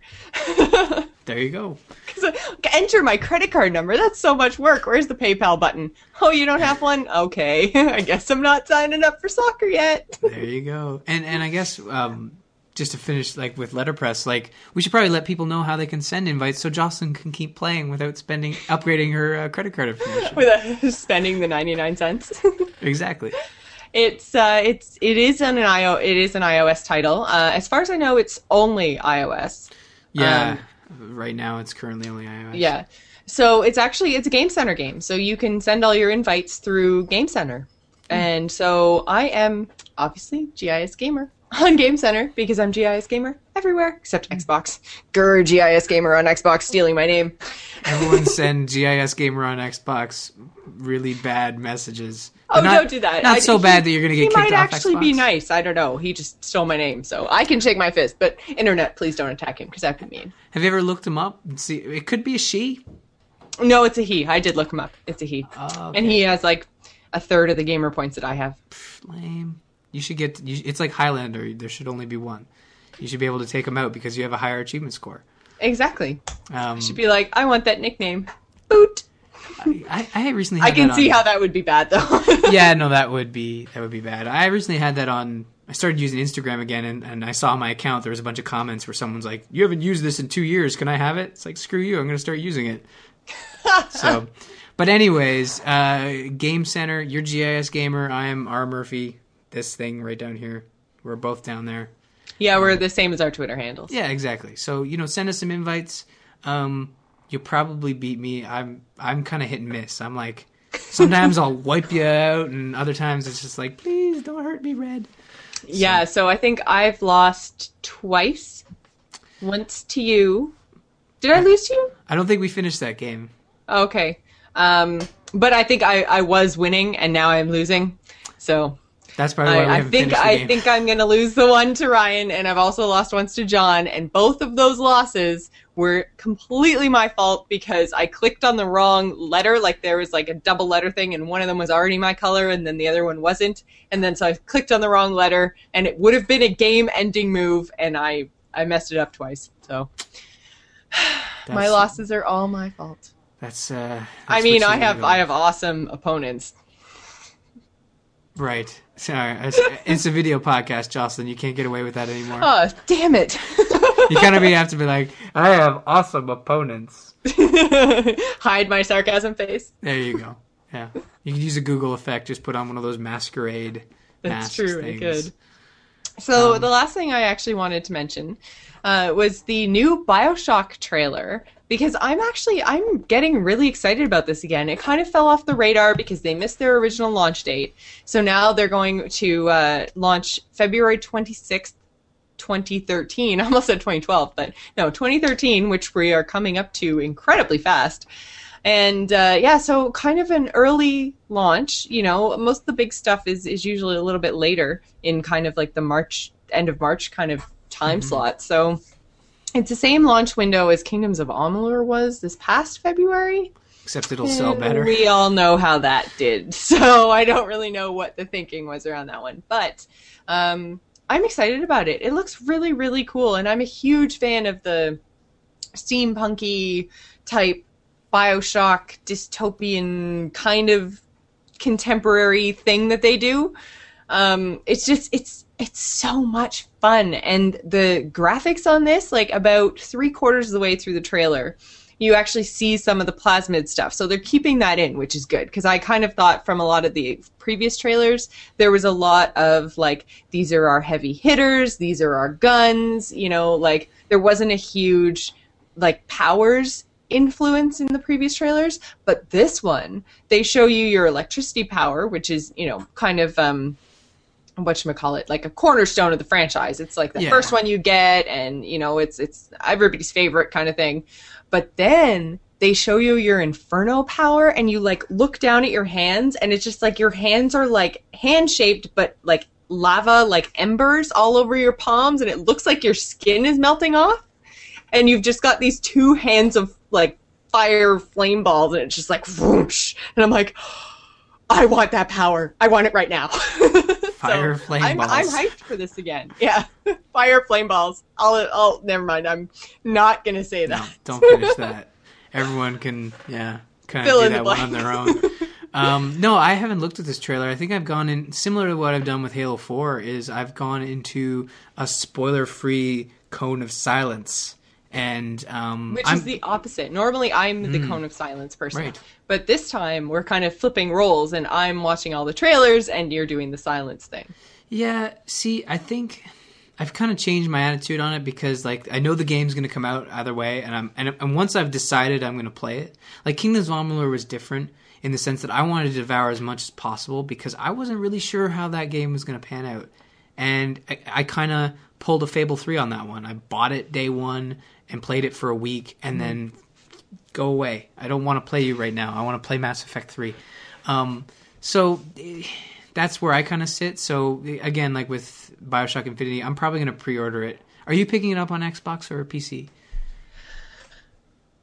there you go. Enter my credit card number. That's so much work. Where's the PayPal button? Oh, you don't have one? Okay. I guess I'm not signing up for soccer yet. There you go. And and I guess um, just to finish like with Letterpress, like we should probably let people know how they can send invites so Jocelyn can keep playing without spending upgrading her uh, credit card information. Without spending the ninety-nine cents. Exactly. It's uh it's it is an iO it is an iOS title. Uh as far as I know, it's only iOS. Yeah. right now it's currently only iOS. Yeah. So it's actually it's a Game Center game. So you can send all your invites through Game Center. And so I am obviously G I S Gamer on Game Center because I'm G I S Gamer everywhere except Xbox. Grr, G I S Gamer on Xbox stealing my name. Everyone send G I S Gamer on Xbox really bad messages. Oh, But not- don't do that. Not I- so he- bad that you're going to get He kicked might off actually Xbox. be nice. I don't know. He just stole my name, so I can shake my fist. But internet, please don't attack him because that'd be mean. Have you ever looked him up and see? It could be a she. No, it's a he. I did look him up. It's a he. Oh, okay. And he has like a third of the gamer points that I have. Lame. You should get. You, it's like Highlander. There should only be one. You should be able to take him out because you have a higher achievement score. Exactly. Um, I should be like, I want that nickname. Boot. I, I recently. Had I can that see on, how that would be bad, though. Yeah, no, that would be that would be bad. I recently had that on. I started using Instagram again, and, and I saw my account. There was a bunch of comments where someone's like, "You haven't used this in two years. Can I have it?" It's like, screw you. I'm going to start using it. So, but anyways, uh, Game Center. You're G I S Gamer. I am R Murphy. This thing right down here. We're both down there. Yeah, we're the same as our Twitter handles. Yeah, exactly. So, you know, send us some invites. Um, you'll probably beat me. I'm I'm kind of hit and miss. I'm like, sometimes I'll wipe you out, and other times it's just like, please don't hurt me, Red. So. Yeah, so I think I've lost twice. Once to you. Did I lose to you? I don't think we finished that game. Okay. Um, but I think I, I was winning, and now I'm losing. So... That's probably why we I, I haven't think finished the I game. think I'm gonna lose the one to Ryan, and I've also lost once to John, and both of those losses were completely my fault because I clicked on the wrong letter. Like there was like a double letter thing, and one of them was already my color, and then the other one wasn't. And then so I clicked on the wrong letter, and it would have been a game-ending move, and I I messed it up twice. So my losses are all my fault. That's. Uh, that's I mean, what I you have go I with. have awesome opponents. Right. Sorry. It's, it's a video podcast, Jocelyn. You can't get away with that anymore. Oh, damn it. You kind of have to be like, I have awesome opponents. Hide my sarcasm face. There you go. Yeah. You could use a Google effect. Just put on one of those masquerade That's masks true. things. I could. So Um, the last thing I actually wanted to mention uh, was the new BioShock trailer. Because I'm actually, I'm getting really excited about this again. It kind of fell off the radar because they missed their original launch date. So now they're going to uh, launch February twenty-sixth, twenty thirteen. I almost said twenty twelve, but no, twenty thirteen, which we are coming up to incredibly fast. And uh, yeah, so kind of an early launch. You know, most of the big stuff is, is usually a little bit later in kind of like the March, end of March kind of time Mm-hmm. slot. So it's the same launch window as Kingdoms of Amalur was this past February. Except it'll sell And better. We all know how that did. So I don't really know what the thinking was around that one. But um, I'm excited about it. It looks really, really cool. And I'm a huge fan of the steampunky type BioShock dystopian kind of contemporary thing that they do. Um, it's just, it's, it's so much fun. And the graphics on this, like about three quarters of the way through the trailer, you actually see some of the plasmid stuff. So they're keeping that in, which is good. Because I kind of thought from a lot of the previous trailers, there was a lot of like, these are our heavy hitters, these are our guns, you know, like there wasn't a huge like powers influence in the previous trailers. But this one, they show you your electricity power, which is, you know, kind of, um, whatchamacallit, like a cornerstone of the franchise. It's like the Yeah. first one you get, and, you know, it's it's everybody's favorite kind of thing. But then they show you your inferno power, and you, like, look down at your hands, and it's just like your hands are, like, hand-shaped, but, like, lava, like embers all over your palms, and it looks like your skin is melting off. And you've just got these two hands of, like, fire flame balls, and it's just like, whoosh. And I'm like, I want that power. I want it right now. Fire flame I'm, balls. I'm hyped for this again. Yeah. Fire flame balls. I'll, I'll, never mind. I'm not going to say that. No, don't finish that. Everyone can, yeah, kind of Fill do in the that one on blank. their own. Um, no, I haven't looked at this trailer. I think I've gone in, similar to what I've done with Halo four, is I've gone into a spoiler-free cone of silence. And um, Which I'm, is the opposite. Normally, I'm the cone of silence person. Right. But this time, we're kind of flipping roles, and I'm watching all the trailers, and you're doing the silence thing. Yeah, see, I think I've kind of changed my attitude on it because, like, I know the game's going to come out either way, and I'm and, and once I've decided I'm going to play it, like Kingdoms of Amalur was different in the sense that I wanted to devour as much as possible because I wasn't really sure how that game was going to pan out, and I, I kind of pulled a Fable three on that one. I bought it day one and played it for a week, and mm-hmm. then go away. I don't want to play you right now. I want to play Mass Effect three. Um, so that's where I kind of sit. So again, like with BioShock Infinity, I'm probably going to pre-order it. Are you picking it up on Xbox or P C?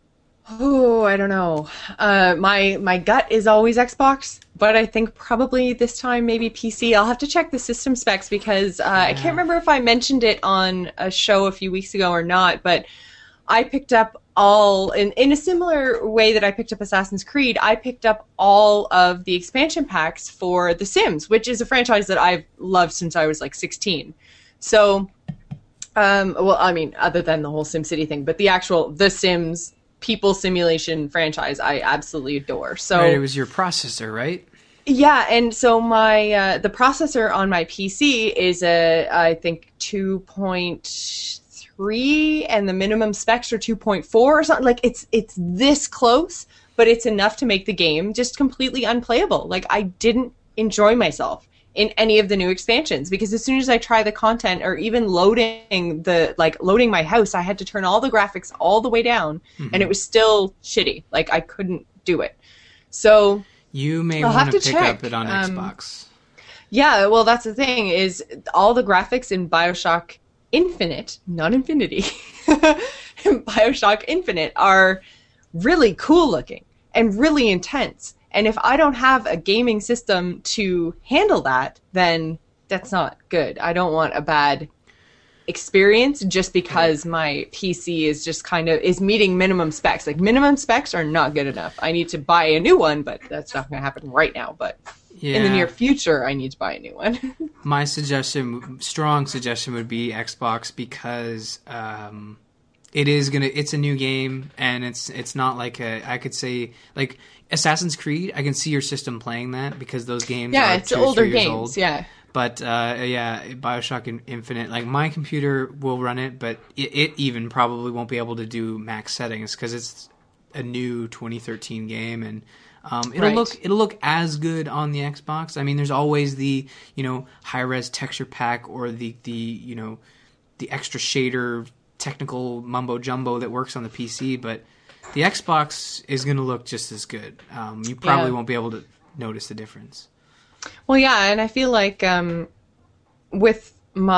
Oh, I don't know. Uh, my my gut is always Xbox, but I think probably this time maybe P C. I'll have to check the system specs because uh, yeah. I can't remember if I mentioned it on a show a few weeks ago or not, but I picked up all, in, in a similar way that I picked up Assassin's Creed, I picked up all of the expansion packs for The Sims, which is a franchise that I've loved since I was like sixteen. So, um, well, I mean, other than the whole SimCity thing, but the actual The Sims people simulation franchise I absolutely adore. So right, it was your processor, right? Yeah, and so my uh, the processor on my P C is a I think two point three, and the minimum specs are two point four or something. Like it's it's this close, but it's enough to make the game just completely unplayable. Like I didn't enjoy myself in any of the new expansions because as soon as I try the content or even loading the like loading my house, I had to turn all the graphics all the way down, mm-hmm. and it was still shitty. Like I couldn't do it. So you may I'll want to pick check. up it on um, Xbox. Yeah, well, that's the thing is all the graphics in BioShock Infinite, not Infinity, BioShock Infinite are really cool looking and really intense. And if I don't have a gaming system to handle that, then that's not good. I don't want a bad experience just because my P C is just kind of is meeting minimum specs. Like minimum specs are not good enough. I need to buy a new one, but that's not going to happen right now. But yeah. in the near future, I need to buy a new one. My suggestion, strong suggestion, would be Xbox because um, it is gonna. It's a new game, and it's it's not like a. I could say like Assassin's Creed. I can see your system playing that because those games. Yeah, are it's two, older three years games. Old. Yeah. But uh, yeah, BioShock Infinite, like my computer will run it, but it, it even probably won't be able to do max settings because it's a new twenty thirteen game, and um, it'll right. look it'll look as good on the Xbox. I mean, there's always the you know high res texture pack or the the you know the extra shader technical mumbo jumbo that works on the P C, but the Xbox is going to look just as good. Um, you probably yeah. won't be able to notice the difference. Well, yeah, and I feel like um, with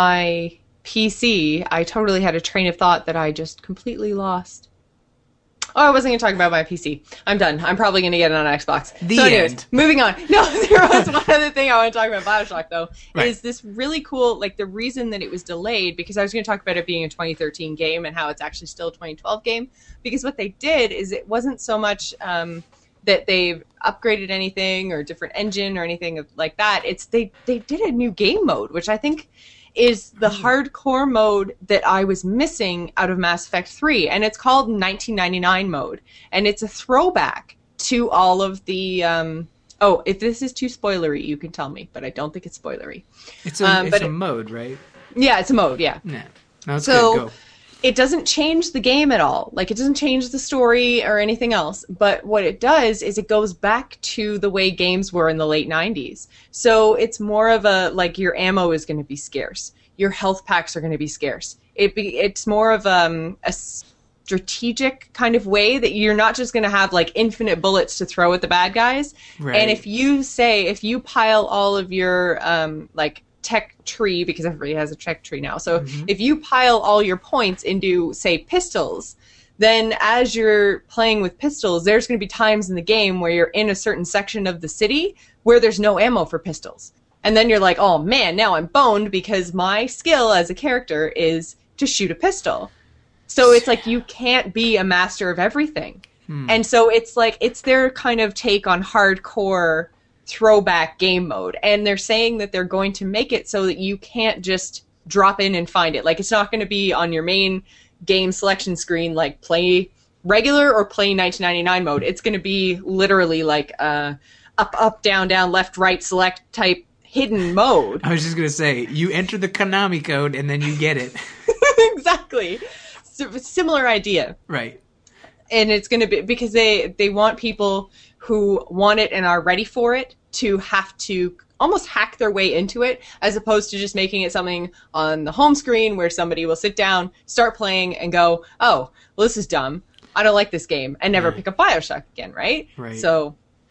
my P C, I totally had a train of thought that I just completely lost. Oh, I wasn't going to talk about my P C. I'm done. I'm probably going to get it on Xbox. The so anyways, end. Moving on. No, there was one other thing I want to talk about BioShock, though, right. is this really cool, like the reason that it was delayed, because I was going to talk about it being a twenty thirteen game and how it's actually still a twenty twelve game, because what they did is it wasn't so much... Um, that they've upgraded anything or different engine or anything like that. It's they they did a new game mode, which I think is the hardcore mode that I was missing out of Mass Effect three, and it's called nineteen ninety-nine mode, and it's a throwback to all of the. Um, oh, if this is too spoilery, you can tell me, but I don't think it's spoilery. It's a um, it's but a it, mode, right? Yeah, it's a mode. Yeah. Yeah. No, it's so, good. Go. It doesn't change the game at all. Like, it doesn't change the story or anything else. But what it does is it goes back to the way games were in the late nineties. So it's more of a, like, your ammo is going to be scarce. Your health packs are going to be scarce. It be, it's more of um, a strategic kind of way that you're not just going to have, like, infinite bullets to throw at the bad guys. Right. And if you say, if you pile all of your, um, like, tech tree, because everybody has a tech tree now. So mm-hmm. if you pile all your points into, say, pistols, then as you're playing with pistols, there's going to be times in the game where you're in a certain section of the city where there's no ammo for pistols. And then you're like, oh man, now I'm boned because my skill as a character is to shoot a pistol. So it's like you can't be a master of everything. Hmm. And so it's like, it's their kind of take on hardcore throwback game mode, and they're saying that they're going to make it so that you can't just drop in and find it. Like, it's not going to be on your main game selection screen like play regular or play nineteen ninety-nine mode. It's going to be literally like uh up up down down left right select type hidden mode. I was just going to say, you enter the Konami code and then you get it. Exactly. So, similar idea. Right. And it's going to be because they they want people who want it and are ready for it to have to almost hack their way into it, as opposed to just making it something on the home screen where somebody will sit down, start playing, and go, oh, well, this is dumb. I don't like this game, and never right. pick up BioShock again, right? Right. So,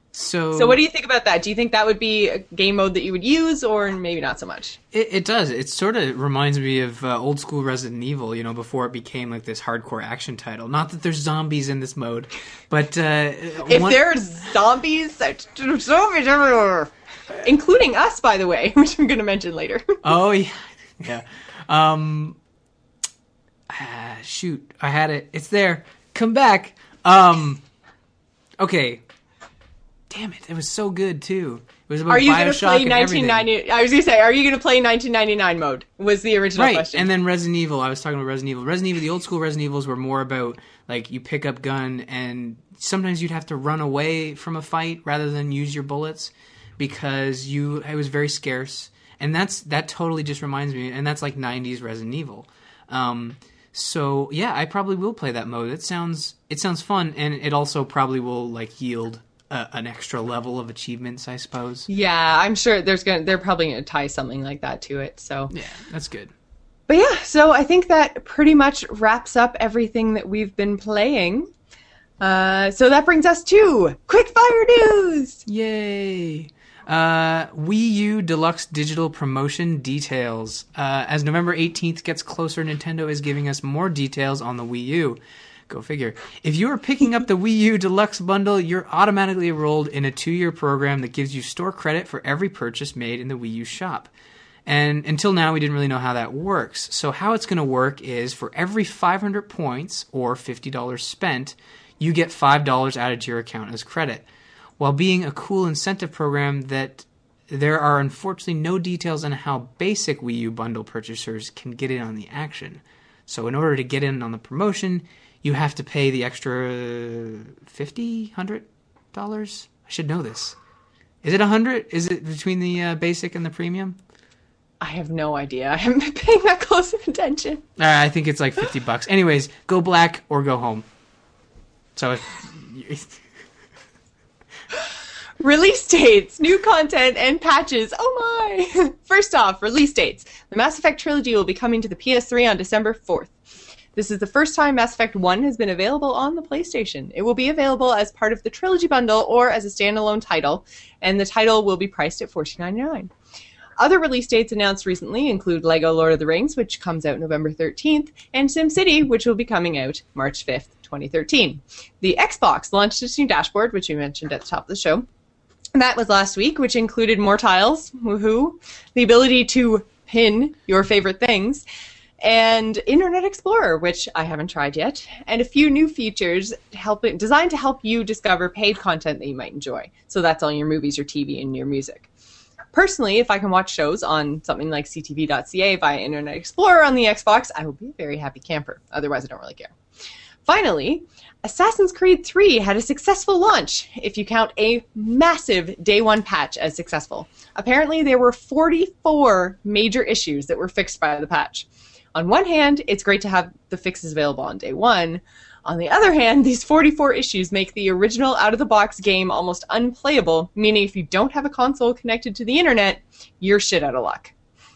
So, so what do you think about that? Do you think that would be a game mode that you would use, or maybe not so much? It, it does. It sort of reminds me of uh, old school Resident Evil, you know, before it became like this hardcore action title. Not that there's zombies in this mode, but uh, if one... there's zombies, zombies everywhere, including us, by the way, which I'm going to mention later. Oh yeah, yeah. Um, ah, shoot, I had it. It's there. Come back. Um, okay. Damn it! It was so good too. It was about are you going to play nineteen ninety? I was going to say, are you going to play nineteen ninety-nine mode? Was the original right. question. And then Resident Evil. I was talking about Resident Evil. Resident Evil. The old school Resident Evils were more about like you pick up gun and sometimes you'd have to run away from a fight rather than use your bullets because you it was very scarce. And that's that totally just reminds me. And that's like nineties Resident Evil. Um, so yeah, I probably will play that mode. It sounds it sounds fun, and it also probably will like yield Uh, an extra level of achievements, I suppose. Yeah, I'm sure there's gonna they're probably gonna tie something like that to it. So yeah, that's good. But yeah, so I think that pretty much wraps up everything that we've been playing. Uh, so that brings us to Quickfire News! Yay! Uh, Wii U Deluxe Digital Promotion details. Uh, as November eighteenth gets closer, Nintendo is giving us more details on the Wii U. Go figure. If you are picking up the Wii U Deluxe bundle, you're automatically enrolled in a two-year program that gives you store credit for every purchase made in the Wii U shop. And until now, we didn't really know how that works. So how it's going to work is for every five hundred points, or fifty dollars spent, you get five dollars added to your account as credit. While being a cool incentive program, that there are unfortunately no details on how basic Wii U bundle purchasers can get in on the action. So in order to get in on the promotion, you have to pay the extra fifty dollars, one hundred dollars? I should know this. Is it one hundred dollars? Is it between the uh, basic and the premium? I have no idea. I haven't been paying that close of attention. Uh, I think it's like fifty bucks. Anyways, go black or go home. So if... Release dates, new content, and patches. Oh my! First off, release dates. The Mass Effect trilogy will be coming to the P S three on December fourth. This is the first time Mass Effect one has been available on the PlayStation. It will be available as part of the Trilogy Bundle or as a standalone title, and the title will be priced at fourteen ninety-nine. Other release dates announced recently include LEGO Lord of the Rings, which comes out November thirteenth, and SimCity, which will be coming out March fifth, twenty thirteen. The Xbox launched its new dashboard, which we mentioned at the top of the show. And that was last week, which included more tiles, woohoo, the ability to pin your favorite things, and Internet Explorer, which I haven't tried yet, and a few new features helping, designed to help you discover paid content that you might enjoy. So that's all your movies, your T V, and your music. Personally, if I can watch shows on something like c t v dot c a via Internet Explorer on the Xbox, I will be a very happy camper. Otherwise, I don't really care. Finally, Assassin's Creed three had a successful launch, if you count a massive day one patch as successful. Apparently, there were forty-four major issues that were fixed by the patch. On one hand, it's great to have the fixes available on day one. On the other hand, these forty-four issues make the original out-of-the-box game almost unplayable, meaning if you don't have a console connected to the internet, you're shit out of luck.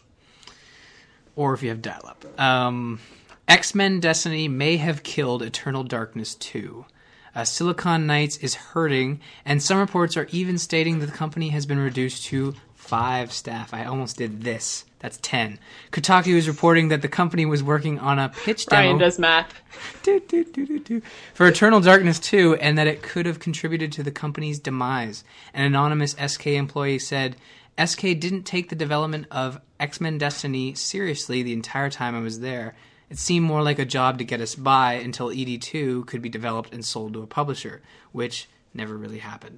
Or if you have dial-up. Um, X-Men Destiny may have killed Eternal Darkness two. Uh, Silicon Knights is hurting, and some reports are even stating that the company has been reduced to five staff. I almost did this. That's ten. Kotaku is reporting that the company was working on a pitch demo. Ryan does math. do, do, do, do, do, for Eternal Darkness two, and that it could have contributed to the company's demise. An anonymous S K employee said, S K didn't take the development of X-Men Destiny seriously the entire time I was there. It seemed more like a job to get us by until E D two could be developed and sold to a publisher, which never really happened.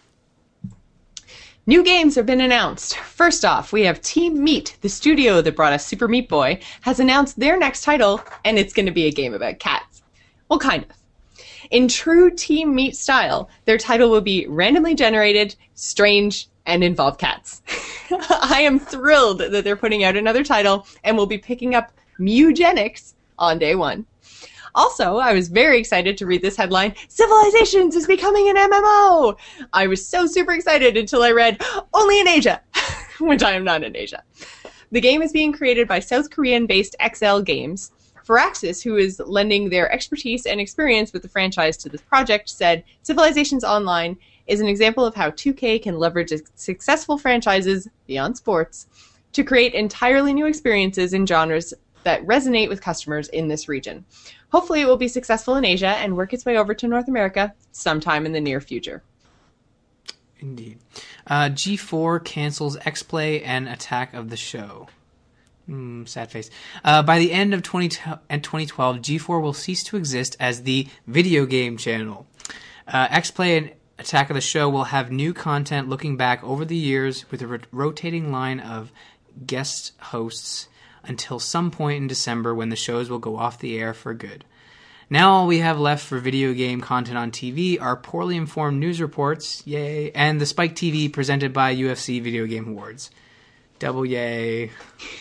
New games have been announced. First off, we have Team Meat, the studio that brought us Super Meat Boy, has announced their next title, and it's going to be a game about cats. Well, kind of. In true Team Meat style, their title will be randomly generated, strange, and involve cats. I am thrilled that they're putting out another title, and will be picking up Mewgenics on day one. Also, I was very excited to read this headline, Civilizations is becoming an M M O! I was so super excited until I read, only in Asia, which I am not in Asia. The game is being created by South Korean-based X L Games. Firaxis, who is lending their expertise and experience with the franchise to this project, said, Civilizations Online is an example of how two K can leverage its successful franchises beyond sports to create entirely new experiences in genres that resonate with customers in this region. Hopefully it will be successful in Asia and work its way over to North America sometime in the near future. Indeed. Uh, G four cancels X-Play and Attack of the Show. Mm, sad face. Uh, by the end of twenty twelve, G four will cease to exist as the video game channel. Uh, X-Play and Attack of the Show will have new content looking back over the years with a ro- rotating line of guest hosts until some point in December when the shows will go off the air for good. Now all we have left for video game content on T V are poorly informed news reports, yay, and the Spike T V presented by U F C Video Game Awards. Double yay.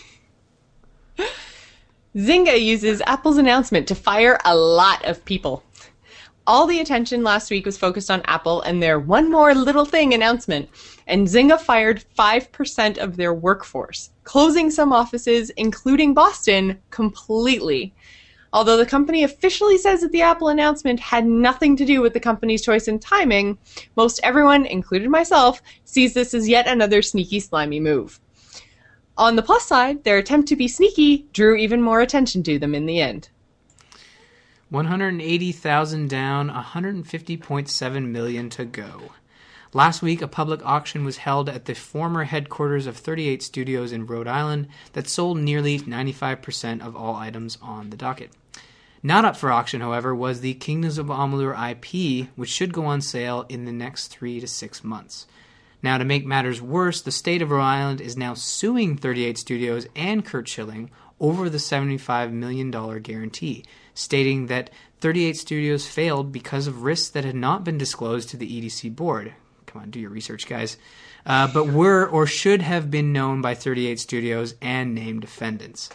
Zynga uses Apple's announcement to fire a lot of people. All the attention last week was focused on Apple and their one more little thing announcement, and Zynga fired five percent of their workforce, closing some offices, including Boston, completely. Although the company officially says that the Apple announcement had nothing to do with the company's choice in timing, most everyone, including myself, sees this as yet another sneaky, slimy move. On the plus side, their attempt to be sneaky drew even more attention to them in the end. one hundred eighty thousand down, one hundred fifty point seven million to go. Last week, a public auction was held at the former headquarters of thirty-eight Studios in Rhode Island that sold nearly ninety-five percent of all items on the docket. Not up for auction, however, was the Kingdoms of Amalur I P, which should go on sale in the next three to six months. Now, to make matters worse, the state of Rhode Island is now suing thirty-eight Studios and Curt Schilling over the seventy-five million dollars guarantee, stating that thirty-eight Studios failed because of risks that had not been disclosed to the E D C board. Come on, do your research, guys. Uh, but were or should have been known by thirty-eight Studios and named defendants.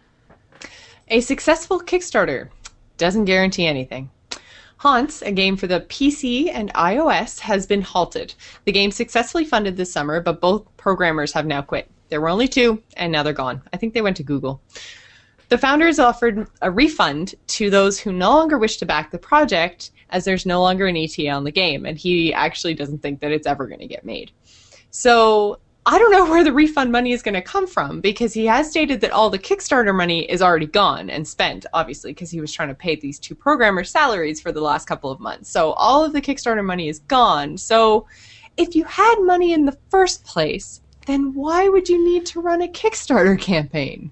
A successful Kickstarter doesn't guarantee anything. Haunts, a game for the P C and iOS, has been halted. The game successfully funded this summer, but both programmers have now quit. There were only two, and now they're gone. I think they went to Google. The founders offered a refund to those who no longer wish to back the project, as there's no longer an E T A on the game, and he actually doesn't think that it's ever going to get made. So I don't know where the refund money is going to come from, because he has stated that all the Kickstarter money is already gone and spent, obviously, because he was trying to pay these two programmers' salaries for the last couple of months. So all of the Kickstarter money is gone. So if you had money in the first place, then why would you need to run a Kickstarter campaign?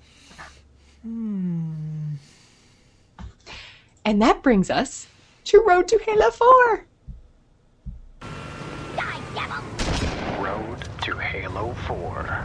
Hmm. And that brings us to Road to Halo four. Road to Halo four.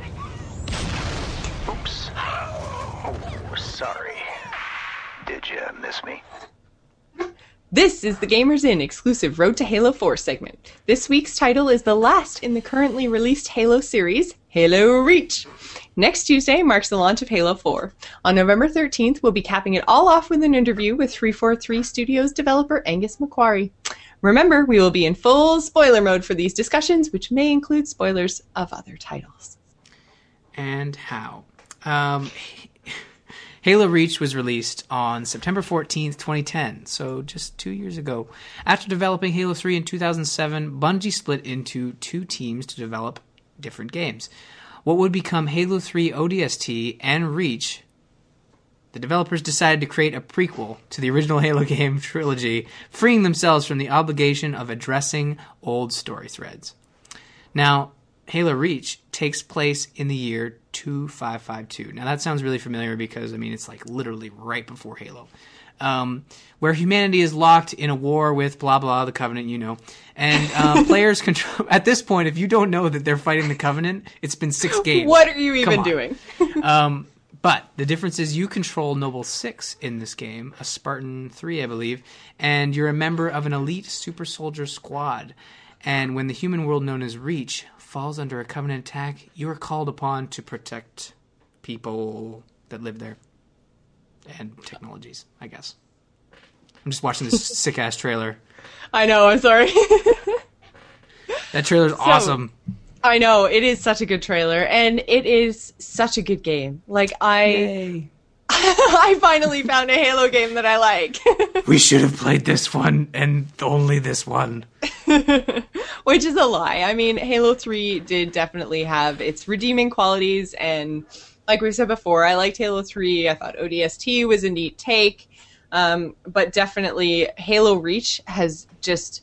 Oops. Oh, sorry. Did you miss me? This is the Gamers Inn exclusive Road to Halo four segment. This week's title is the last in the currently released Halo series, Halo Reach. Next Tuesday marks the launch of Halo four. On November thirteenth, we'll be capping it all off with an interview with three forty-three Studios developer Angus Macquarie. Remember, we will be in full spoiler mode for these discussions, which may include spoilers of other titles. And how? Um, Halo Reach was released on September fourteenth, twenty ten, so just two years ago. After developing Halo three in two thousand seven, Bungie split into two teams to develop different games. What would become Halo three O D S T and Reach, the developers decided to create a prequel to the original Halo game trilogy, freeing themselves from the obligation of addressing old story threads. Now, Halo Reach takes place in the year two five five two. Now, that sounds really familiar because, I mean, it's like literally right before Halo. Um, where humanity is locked in a war with blah, blah, the Covenant, you know. And uh, players control... At this point, if you don't know that they're fighting the Covenant, it's been six games. What are you even doing? um, but the difference is you control Noble six in this game, a Spartan three, I believe, and you're a member of an elite super soldier squad. And when the human world known as Reach falls under a Covenant attack, you are called upon to protect people that live there. And technologies, I guess. I'm just watching this sick-ass trailer. I know, I'm sorry. That trailer's so awesome. I know, it is such a good trailer, and it is such a good game. Like, I... Yay. I finally found a Halo game that I like. We should have played this one and only this one. Which is a lie. I mean, Halo three did definitely have its redeeming qualities, and like we said before, I liked Halo three. I thought O D S T was a neat take, um, but definitely Halo Reach has just,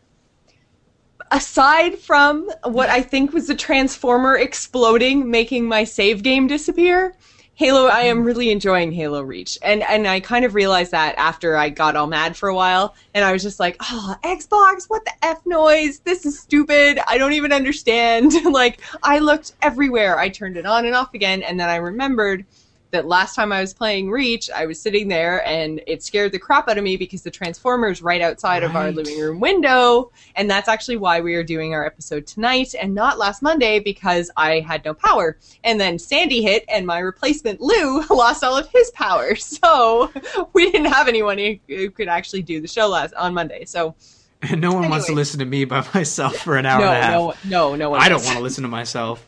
aside from what I think was the Transformer exploding, making my save game disappear, Halo, I am really enjoying Halo Reach. And and I kind of realized that after I got all mad for a while, and I was just like, oh, Xbox, what the F noise? This is stupid. I don't even understand. Like, I looked everywhere. I turned it on and off again, and then I remembered that last time I was playing Reach, I was sitting there, and it scared the crap out of me because the Transformer's right outside right. of our living room window, and that's actually why we are doing our episode tonight and not last Monday, because I had no power. And then Sandy hit, and my replacement, Lou, lost all of his power, so we didn't have anyone who could actually do the show last on Monday, so... And no one anyway. wants to listen to me by myself for an hour no, and a half. No, no, no one I does. don't want to listen to myself.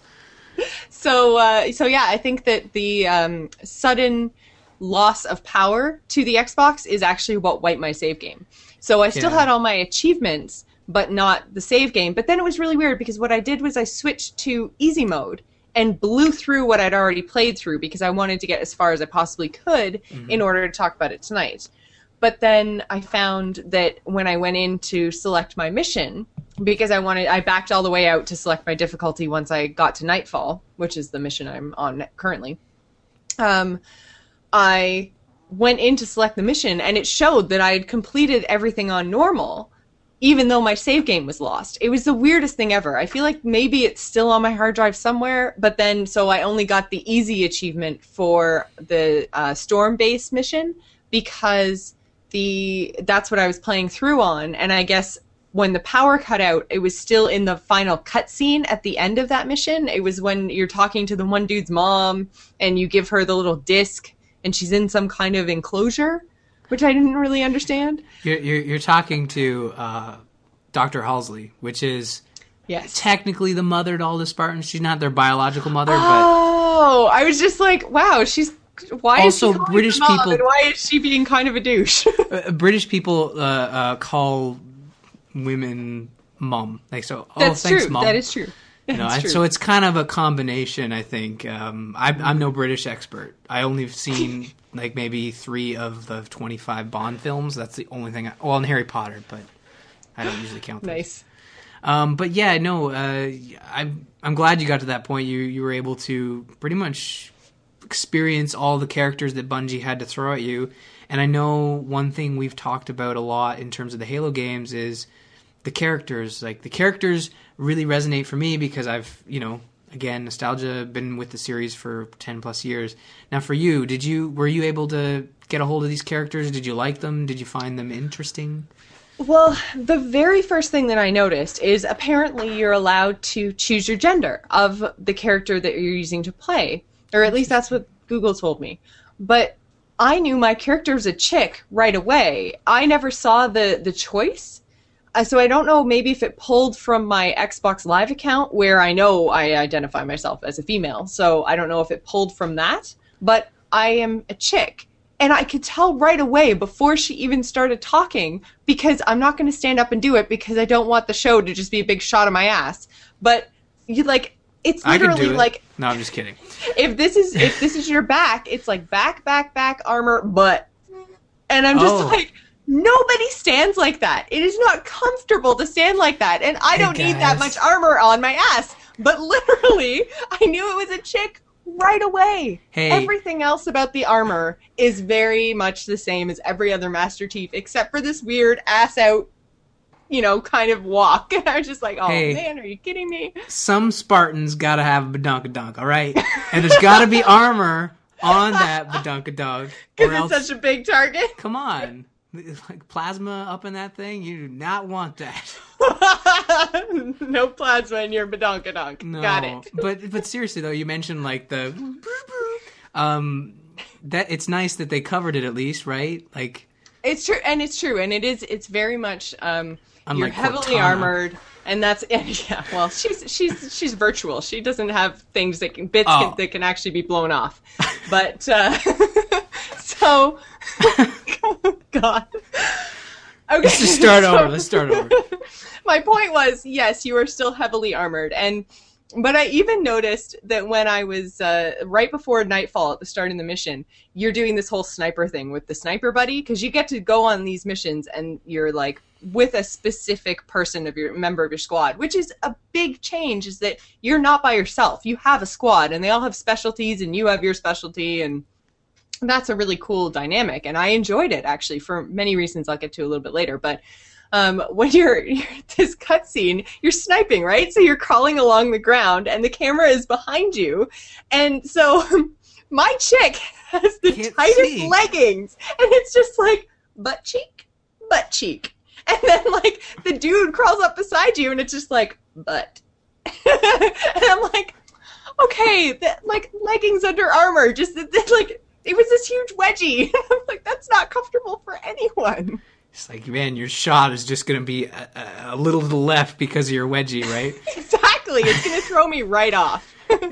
So, uh, so yeah, I think that the um, sudden loss of power to the Xbox is actually what wiped my save game. So I still yeah. had all my achievements, but not the save game. But then it was really weird because what I did was I switched to easy mode and blew through what I'd already played through because I wanted to get as far as I possibly could mm-hmm. in order to talk about it tonight. But then I found that when I went in to select my mission, because I wanted, I backed all the way out to select my difficulty once I got to Nightfall, which is the mission I'm on currently. Um, I went in to select the mission, and it showed that I had completed everything on normal, even though my save game was lost. It was the weirdest thing ever. I feel like maybe it's still on my hard drive somewhere, but then, so I only got the easy achievement for the uh, Storm-based mission, because the that's what I was playing through on, and I guess when the power cut out, it was still in the final cutscene at the end of that mission. It was when you're talking to the one dude's mom, and you give her the little disc, and she's in some kind of enclosure, which I didn't really understand. You're, you're, you're talking to uh, Doctor Halsey, which is yes. technically the mother to all the Spartans. She's not their biological mother, oh, but... Oh, I was just like, wow, she's... Why also, is she British mom, people... and why is she being kind of a douche? uh, British people uh, uh, call women mum. Like, so, oh, That's thanks, true. mom. That is true. You know, That's I, true. so it's kind of a combination, I think. Um, I, I'm no British expert. I only have seen like maybe three of the twenty-five Bond films. That's the only thing. I, well, and Harry Potter, but I don't usually count those. Nice. Um, but yeah, no, uh, I'm I'm glad you got to that point. You you were able to pretty much experience all the characters that Bungie had to throw at you. And I know one thing we've talked about a lot in terms of the Halo games is the characters. Like, the characters really resonate for me because I've, you know, again, nostalgia, been with the series for ten plus years. Now for you, did you, were you able to get a hold of these characters? Did you like them? Did you find them interesting? Well, the very first thing that I noticed is apparently you're allowed to choose your gender of the character that you're using to play. Or at least that's what Google told me. But I knew my character was a chick right away. I never saw the, the choice. Uh, so I don't know maybe if it pulled from my Xbox Live account, where I know I identify myself as a female. So I don't know if it pulled from that. But I am a chick. And I could tell right away before she even started talking, because I'm not going to stand up and do it because I don't want the show to just be a big shot of my ass. But you like... It's literally it. like... No, I'm just kidding. If this is if this is your back, it's like back, back, back, armor, butt. And I'm just oh. like, nobody stands like that. It is not comfortable to stand like that. And I hey don't guys. need that much armor on my ass. But literally, I knew it was a chick right away. Hey. Everything else about the armor is very much the same as every other Master Chief, except for this weird ass-out, you know, kind of walk. And I was just like, oh, hey, man, are you kidding me? Some Spartans gotta have a badunkadunk, all right? And there's gotta be armor on that badunkadunk. Because else... it's such a big target. Come on. Like plasma up in that thing? You do not want that. No plasma in your badonkadunk. No. Got it. But but seriously though, you mentioned like the um that it's nice that they covered it at least, right? Like it's true, and it's true, and it is. It's very much. Um, you're Unlike heavily Cortana. armored, and that's and yeah. Well, she's she's she's virtual. She doesn't have things that can bits Oh. can, that can actually be blown off. But uh, So, God. Okay. Let's just start over. Let's start over. My point was, yes, you are still heavily armored, and but I even noticed that when I was uh, right before nightfall at the start of the mission, you're doing this whole sniper thing with the sniper buddy, because you get to go on these missions and you're like with a specific person of your member of your squad, which is a big change. Is that you're not by yourself. You have a squad, and they all have specialties, and you have your specialty, and that's a really cool dynamic. And I enjoyed it actually for many reasons I'll get to a little bit later, but. Um, when you're, you're this cutscene, you're sniping, right? So you're crawling along the ground, and the camera is behind you, and so my chick has the Can't tightest see. leggings, and it's just like butt cheek, butt cheek, and then like the dude crawls up beside you, and it's just like butt, and I'm like, okay, that, like leggings under armor, just that, that, like it was this huge wedgie. I'm like, that's not comfortable for anyone. It's like, man, your shot is just going to be a, a little to the left because of your wedgie, right? Exactly. It's going to throw me right off.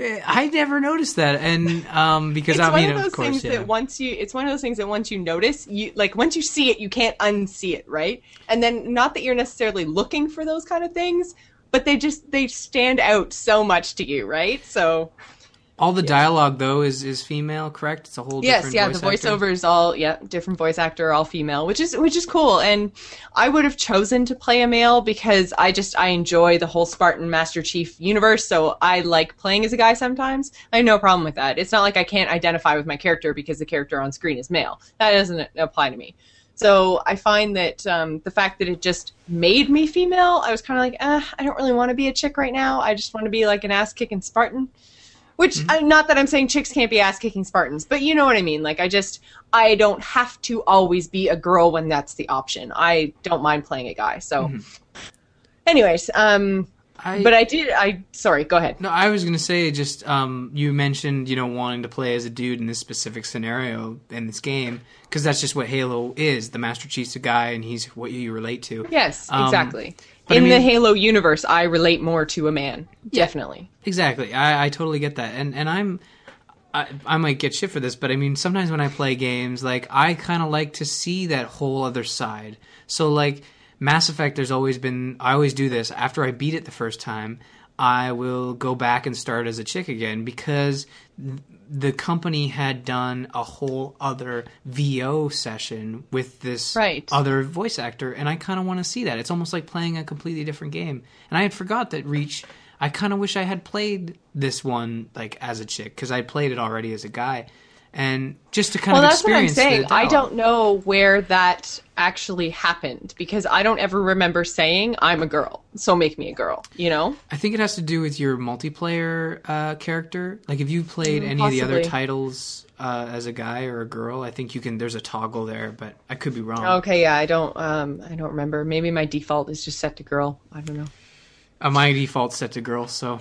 I never noticed that, and um, because it's I one mean, of those of course, things yeah. that once you, it's one of those things that once you notice, you like once you see it, you can't unsee it, right? And then not that you're necessarily looking for those kind of things, but they just they stand out so much to you, right? So. All the dialogue, though, is, is female, correct? It's a whole Yes, different yeah, voice the actor? voiceover is all yeah, different voice actor, all female, which is which is cool. And I would have chosen to play a male because I just I enjoy the whole Spartan Master Chief universe, so I like playing as a guy sometimes. I have no problem with that. It's not like I can't identify with my character because the character on screen is male. That doesn't apply to me. So I find that um, the fact that it just made me female, I was kind of like, eh, I don't really want to be a chick right now. I just want to be like an ass-kicking Spartan. Which, mm-hmm. uh, not that I'm saying chicks can't be ass-kicking Spartans, but you know what I mean. Like, I just, I don't have to always be a girl when that's the option. I don't mind playing a guy. So, mm-hmm. anyways, um, I, but I did, I, sorry, go ahead. No, I was going to say just, um, you mentioned, you know, wanting to play as a dude in this specific scenario in this game, because that's just what Halo is. The Master Chief's a guy, and he's what you relate to. Yes, um, exactly. But in I mean, the Halo universe, I relate more to a man. Yeah, definitely. Exactly. I, I totally get that. And and I'm I, I might get shit for this, but I mean sometimes when I play games, like I kind of like to see that whole other side. So like Mass Effect, there's always been I always do this. After I beat it the first time, I will go back and start as a chick again because the company had done a whole other V O session with this right. other voice actor, and I kind of want to see that. It's almost like playing a completely different game. And I had forgot that Reach, I kind of wish I had played this one like as a chick, because I played it already as a guy. And just to kind well, of that's experience what I'm saying. the I dialogue. don't know where that actually happened because I don't ever remember saying I'm a girl, so make me a girl, you know? I think it has to do with your multiplayer uh, character. Like if you played Mm, any of the other possibly. titles uh, as a guy or a girl, I think you can. There's a toggle there, but I could be wrong. Okay, yeah, I don't um I don't remember. Maybe my default is just set to girl. I don't know. Uh, my default's set to girl, so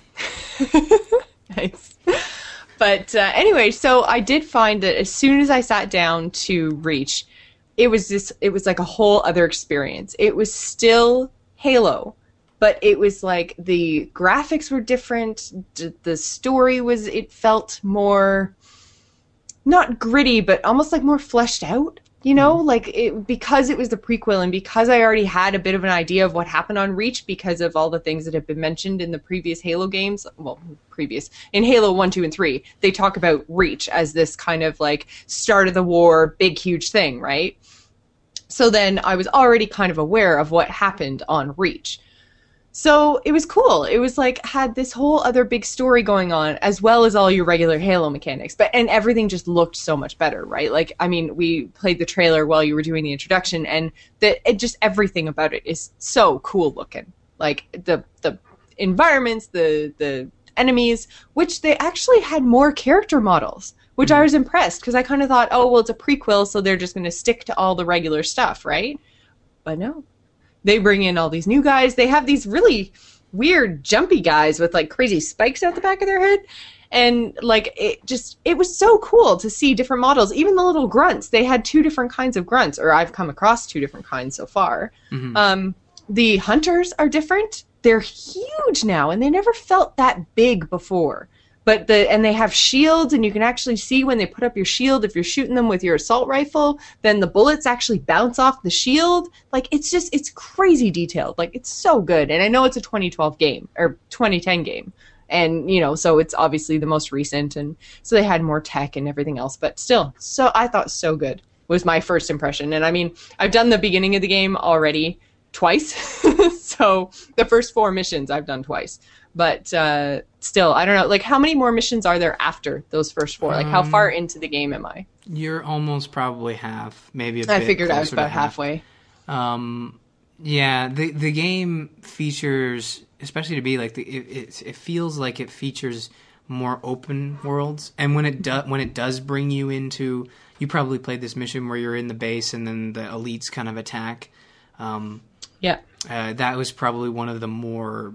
Nice. But uh, anyway, so I did find that as soon as I sat down to Reach, it was this. It was like a whole other experience. It was still Halo, but it was like the graphics were different. D- the story was. It felt more, not gritty, but almost like more fleshed out. You know, mm-hmm. like it because it was the prequel and because I already had a bit of an idea of what happened on Reach because of all the things that have been mentioned in the previous Halo games. Well, previous in Halo one, two, and three, they talk about Reach as this kind of like start of the war, big, huge thing, right? So then I was already kind of aware of what happened on Reach. So it was cool. It was like had this whole other big story going on as well as all your regular Halo mechanics. But and everything just looked so much better, right? Like I mean, we played the trailer while you were doing the introduction and the it just everything about it is so cool looking. Like the the environments, the the enemies, which they actually had more character models, which I was impressed because I kind of thought, "Oh, well, it's a prequel, so they're just going to stick to all the regular stuff, right?" But no. They bring in all these new guys. They have these really weird, jumpy guys with like crazy spikes out the back of their head. And like it just, it was so cool to see different models. Even the little grunts, they had two different kinds of grunts, or I've come across two different kinds so far. Mm-hmm. Um, the hunters are different. They're huge now, and they never felt that big before. But the and they have shields, and you can actually see when they put up your shield, if you're shooting them with your assault rifle, then the bullets actually bounce off the shield. Like, it's just, it's crazy detailed. Like, it's so good. And I know it's a twenty twelve game, or twenty ten game. And, you know, so it's obviously the most recent, and so they had more tech and everything else. But still, so I thought so good was my first impression. And I mean, I've done the beginning of the game already twice. So the first four missions I've done twice. But uh, still, I don't know. Like, how many more missions are there after those first four? Like, how far into the game am I? You're almost probably half, maybe a bit I figured I was closer to about half. halfway. Um, yeah, the the game features, especially to be like the, it, it, it feels like it features more open worlds, and when it does when it does bring you into, you probably played this mission where you're in the base and then the elites kind of attack. Um, Yeah. uh, that was probably one of the more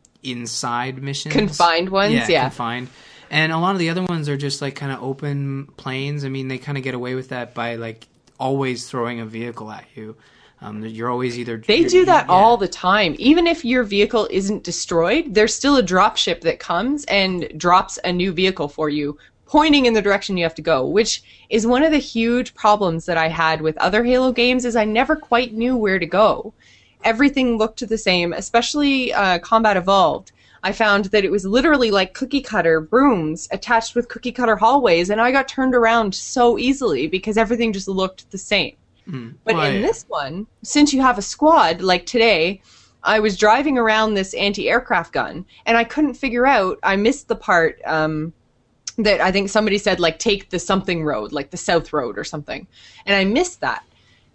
inside missions, Confined ones, yeah, yeah. confined. And a lot of the other ones are just like kind of open plains. I mean, they kind of get away with that by like always throwing a vehicle at you. Um, you're always either They you're- do that yeah. all the time. Even if your vehicle isn't destroyed, there's still a drop ship that comes and drops a new vehicle for you, pointing in the direction you have to go, which is one of the huge problems that I had with other Halo games, is I never quite knew where to go. Everything looked the same, especially uh, Combat Evolved. I found that it was literally like cookie cutter rooms attached with cookie cutter hallways, and I got turned around so easily because everything just looked the same. Mm. But Well, in yeah. this one, since you have a squad, like today, I was driving around this anti-aircraft gun, and I couldn't figure out, I missed the part um, that I think somebody said, like, take the something road, like the South Road or something. And I missed that.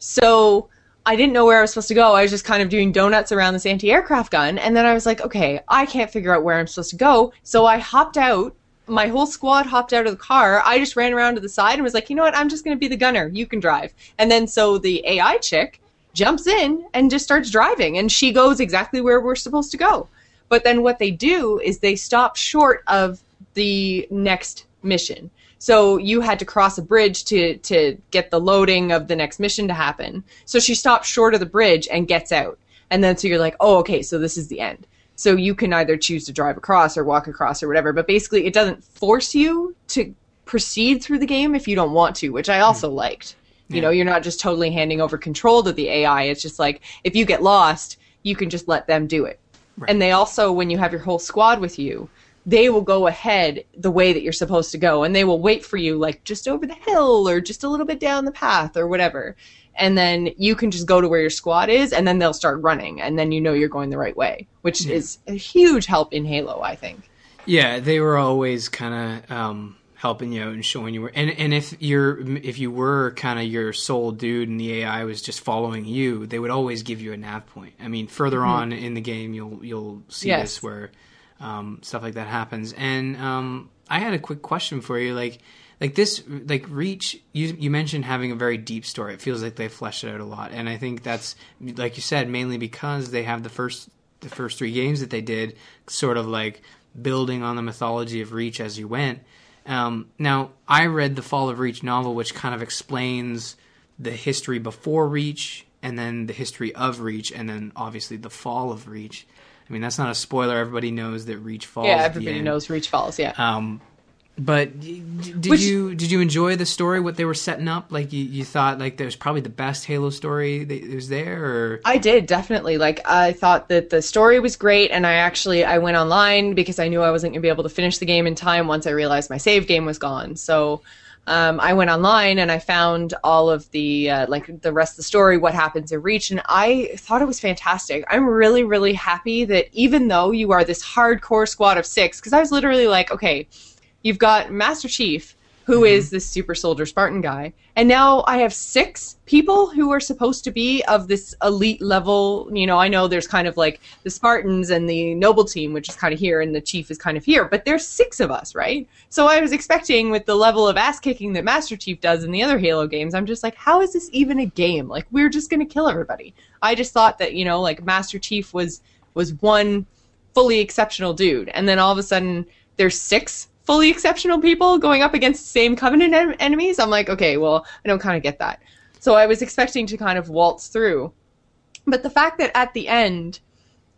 So I didn't know where I was supposed to go. I was just kind of doing donuts around this anti-aircraft gun, and then I was like, okay, I can't figure out where I'm supposed to go. So I hopped out. My whole squad hopped out of the car. I just ran around to the side and was like, you know what? I'm just going to be the gunner. You can drive. And then so the A I chick jumps in and just starts driving, and she goes exactly where we're supposed to go. But then what they do is they stop short of the next mission. So you had to cross a bridge to, to get the loading of the next mission to happen. So she stops short of the bridge and gets out. And then so you're like, oh, okay, so this is the end. So you can either choose to drive across or walk across or whatever. But basically it doesn't force you to proceed through the game if you don't want to, which I also mm. liked. You yeah. know, you're not just totally handing over control to the A I. It's just like, if you get lost, you can just let them do it. Right. And they also, when you have your whole squad with you, they will go ahead the way that you're supposed to go, and they will wait for you, like, just over the hill or just a little bit down the path or whatever. And then you can just go to where your squad is, and then they'll start running, and then you know you're going the right way, which yeah. is a huge help in Halo, I think. Yeah, they were always kind of um, helping you out and showing you where. And and if you're if you were kind of your sole dude and the A I was just following you, they would always give you a nav point. I mean, further mm-hmm. on in the game, you'll you'll see yes. this where. Um, stuff like that happens. And um, I had a quick question for you. Like, like this, like Reach, you you mentioned having a very deep story. It feels like they fleshed it out a lot. And I think that's, like you said, mainly because they have the first the first three games that they did sort of like building on the mythology of Reach as you went. Um, now, I read the Fall of Reach novel, which kind of explains the history before Reach and then the history of Reach and then obviously the fall of Reach. I mean, that's not a spoiler. Everybody knows that Reach falls. Yeah, everybody knows Reach falls. Yeah. Um, but did Which, you did you enjoy the story? What they were setting up? Like you, you thought like that was probably the best Halo story that was there? Or I did definitely. Like I thought that the story was great, and I actually I went online because I knew I wasn't going to be able to finish the game in time once I realized my save game was gone. So. Um, I went online and I found all of the, uh, like, the rest of the story, what happens in Reach, and I thought it was fantastic. I'm really, really happy that even though you are this hardcore squad of six, because I was literally like, okay, you've got Master Chief, who mm-hmm. is this super soldier Spartan guy, and now I have six people who are supposed to be of this elite level. You know, I know there's kind of like the Spartans and the Noble team, which is kind of here, and the Chief is kind of here, but there's six of us, right? So I was expecting, with the level of ass-kicking that Master Chief does in the other Halo games, I'm just like, how is this even a game? Like, we're just going to kill everybody. I just thought that, you know, like, Master Chief was was one fully exceptional dude, and then all of a sudden there's six fully exceptional people going up against the same Covenant en- enemies. I'm like, okay, well, I don't kind of get that. So I was expecting to kind of waltz through. But the fact that at the end,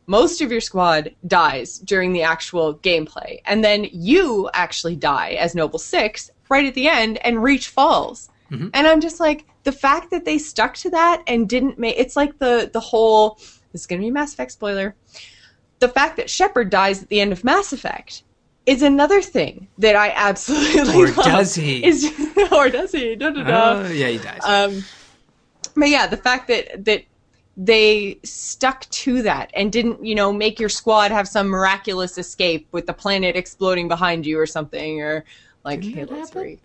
most of your squad dies during the actual gameplay. And then you actually die as Noble Six right at the end, and Reach falls. Mm-hmm. And I'm just like, the fact that they stuck to that and didn't make... It's like the, the whole... This is going to be a Mass Effect spoiler. The fact that Shepard dies at the end of Mass Effect is another thing that I absolutely or love. Does he? Is, or does he? Da, da, da. Uh, yeah, he dies. Um, but yeah, the fact that, that they stuck to that and didn't, you know, make your squad have some miraculous escape with the planet exploding behind you or something, or like Halo three.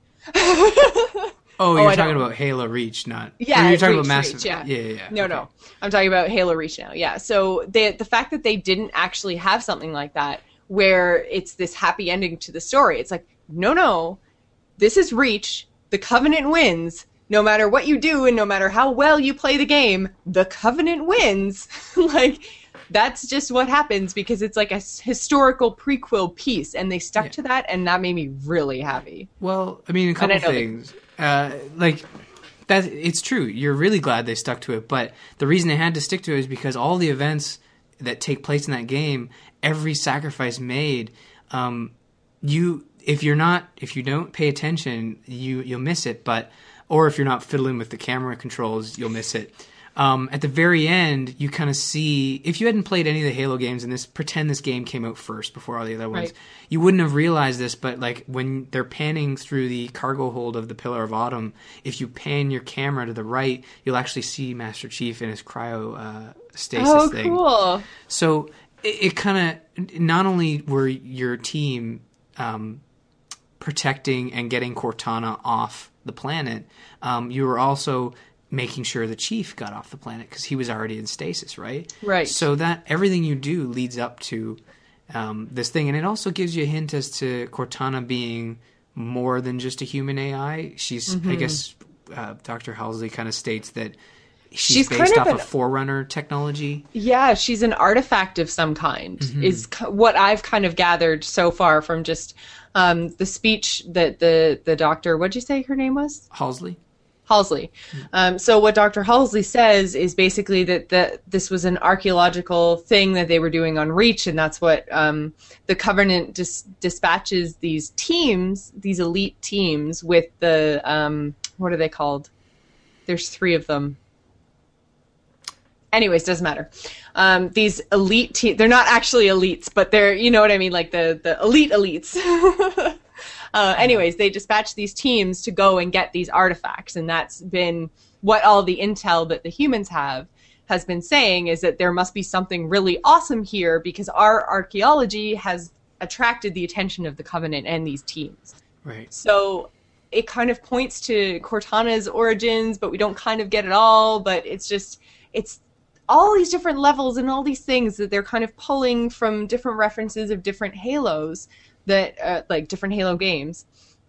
Oh, you're oh, talking about Halo Reach, not... Yeah, you're talking Reach, about Mass Reach, yeah. yeah, yeah, yeah. No, okay. no. I'm talking about Halo Reach now, yeah. So they, the fact that they didn't actually have something like that where it's this happy ending to the story, it's like, no, no, this is Reach, the Covenant wins, no matter what you do and no matter how well you play the game, the Covenant wins. Like, that's just what happens because it's like a historical prequel piece, and they stuck yeah. to that, and that made me really happy. Well, I mean, a couple things. Uh, like, that it's true. You're really glad they stuck to it, but the reason they had to stick to it is because all the events that take place in that game, every sacrifice made, um, you if you're not if you don't pay attention, you you'll miss it. But or if you're not fiddling with the camera controls, you'll miss it. Um, at the very end, you kind of see, if you hadn't played any of the Halo games, and this pretend this game came out first before all the other ones, right. you wouldn't have realized this, but like when they're panning through the cargo hold of the Pillar of Autumn, if you pan your camera to the right, you'll actually see Master Chief in his cryo uh, stasis oh, thing. Oh, cool. So it, it kind of, not only were your team um, protecting and getting Cortana off the planet, um, you were also making sure the Chief got off the planet because he was already in stasis, right? Right. So that everything you do leads up to um, this thing, and it also gives you a hint as to Cortana being more than just a human A I. She's, mm-hmm. I guess, uh, Doctor Halsey kind of states that she's, she's based kind of off an, of Forerunner technology. Yeah, she's an artifact of some kind, mm-hmm. is what I've kind of gathered so far from just um, the speech that the, the doctor, what'd you say her name was? Halsey. Halsey. Um, so what Doctor Halsey says is basically that the, this was an archaeological thing that they were doing on Reach, and that's what um, the Covenant dis- dispatches these teams, these elite teams with the, um, what are they called? There's three of them. Anyways, doesn't matter. Um, these elite teams, they're not actually elites, but they're, you know what I mean, like the, the elite elites. Uh, anyways, they dispatch these teams to go and get these artifacts, and that's been what all the intel that the humans have has been saying, is that there must be something really awesome here because our archaeology has attracted the attention of the Covenant and these teams. Right. So it kind of points to Cortana's origins, but we don't kind of get it all, but it's just, it's all these different levels and all these things that they're kind of pulling from different references of different Halos, that uh, like different Halo games.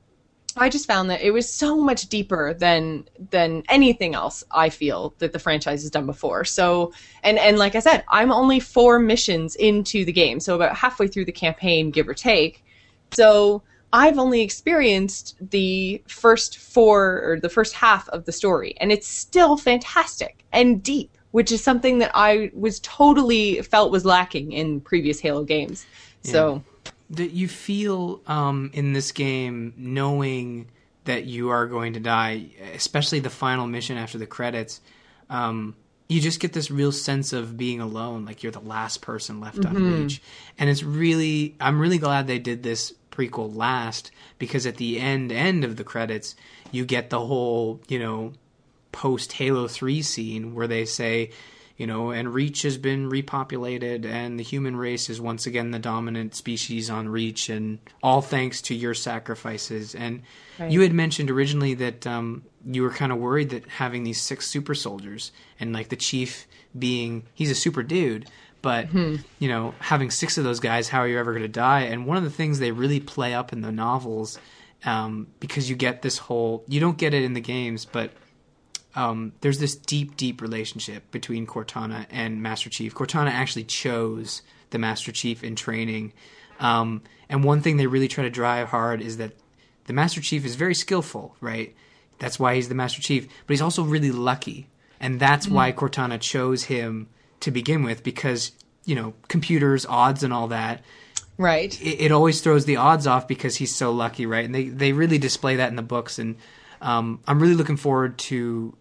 I just found that it was so much deeper than than anything else I feel that the franchise has done before. So, and and like I said, I'm only four missions into the game, so about halfway through the campaign, give or take. So I've only experienced the first four or the first half of the story, and it's still fantastic and deep, which is something that I was totally felt was lacking in previous Halo games. Yeah. So. That you feel um, in this game, knowing that you are going to die, especially the final mission after the credits, um, you just get this real sense of being alone, like you're the last person left mm-hmm. on Reach. And it's really, I'm really glad they did this prequel last, because at the end, end of the credits, you get the whole, you know, post-Halo three scene where they say, you know, and Reach has been repopulated, and the human race is once again the dominant species on Reach, and all thanks to your sacrifices. And right. you had mentioned originally that um, you were kind of worried that having these six super soldiers, and like the Chief being, he's a super dude, but, mm-hmm. you know, having six of those guys, how are you ever going to die? And one of the things they really play up in the novels, um, because you get this whole, you don't get it in the games, but Um, there's this deep, deep relationship between Cortana and Master Chief. Cortana actually chose the Master Chief in training. Um, and one thing they really try to drive hard is that the Master Chief is very skillful, right? That's why he's the Master Chief. But he's also really lucky. And that's mm-hmm. why Cortana chose him to begin with, because you know, computers, odds and all that, Right. it, it always throws the odds off because he's so lucky, right? And they, they really display that in the books. And um, I'm really looking forward to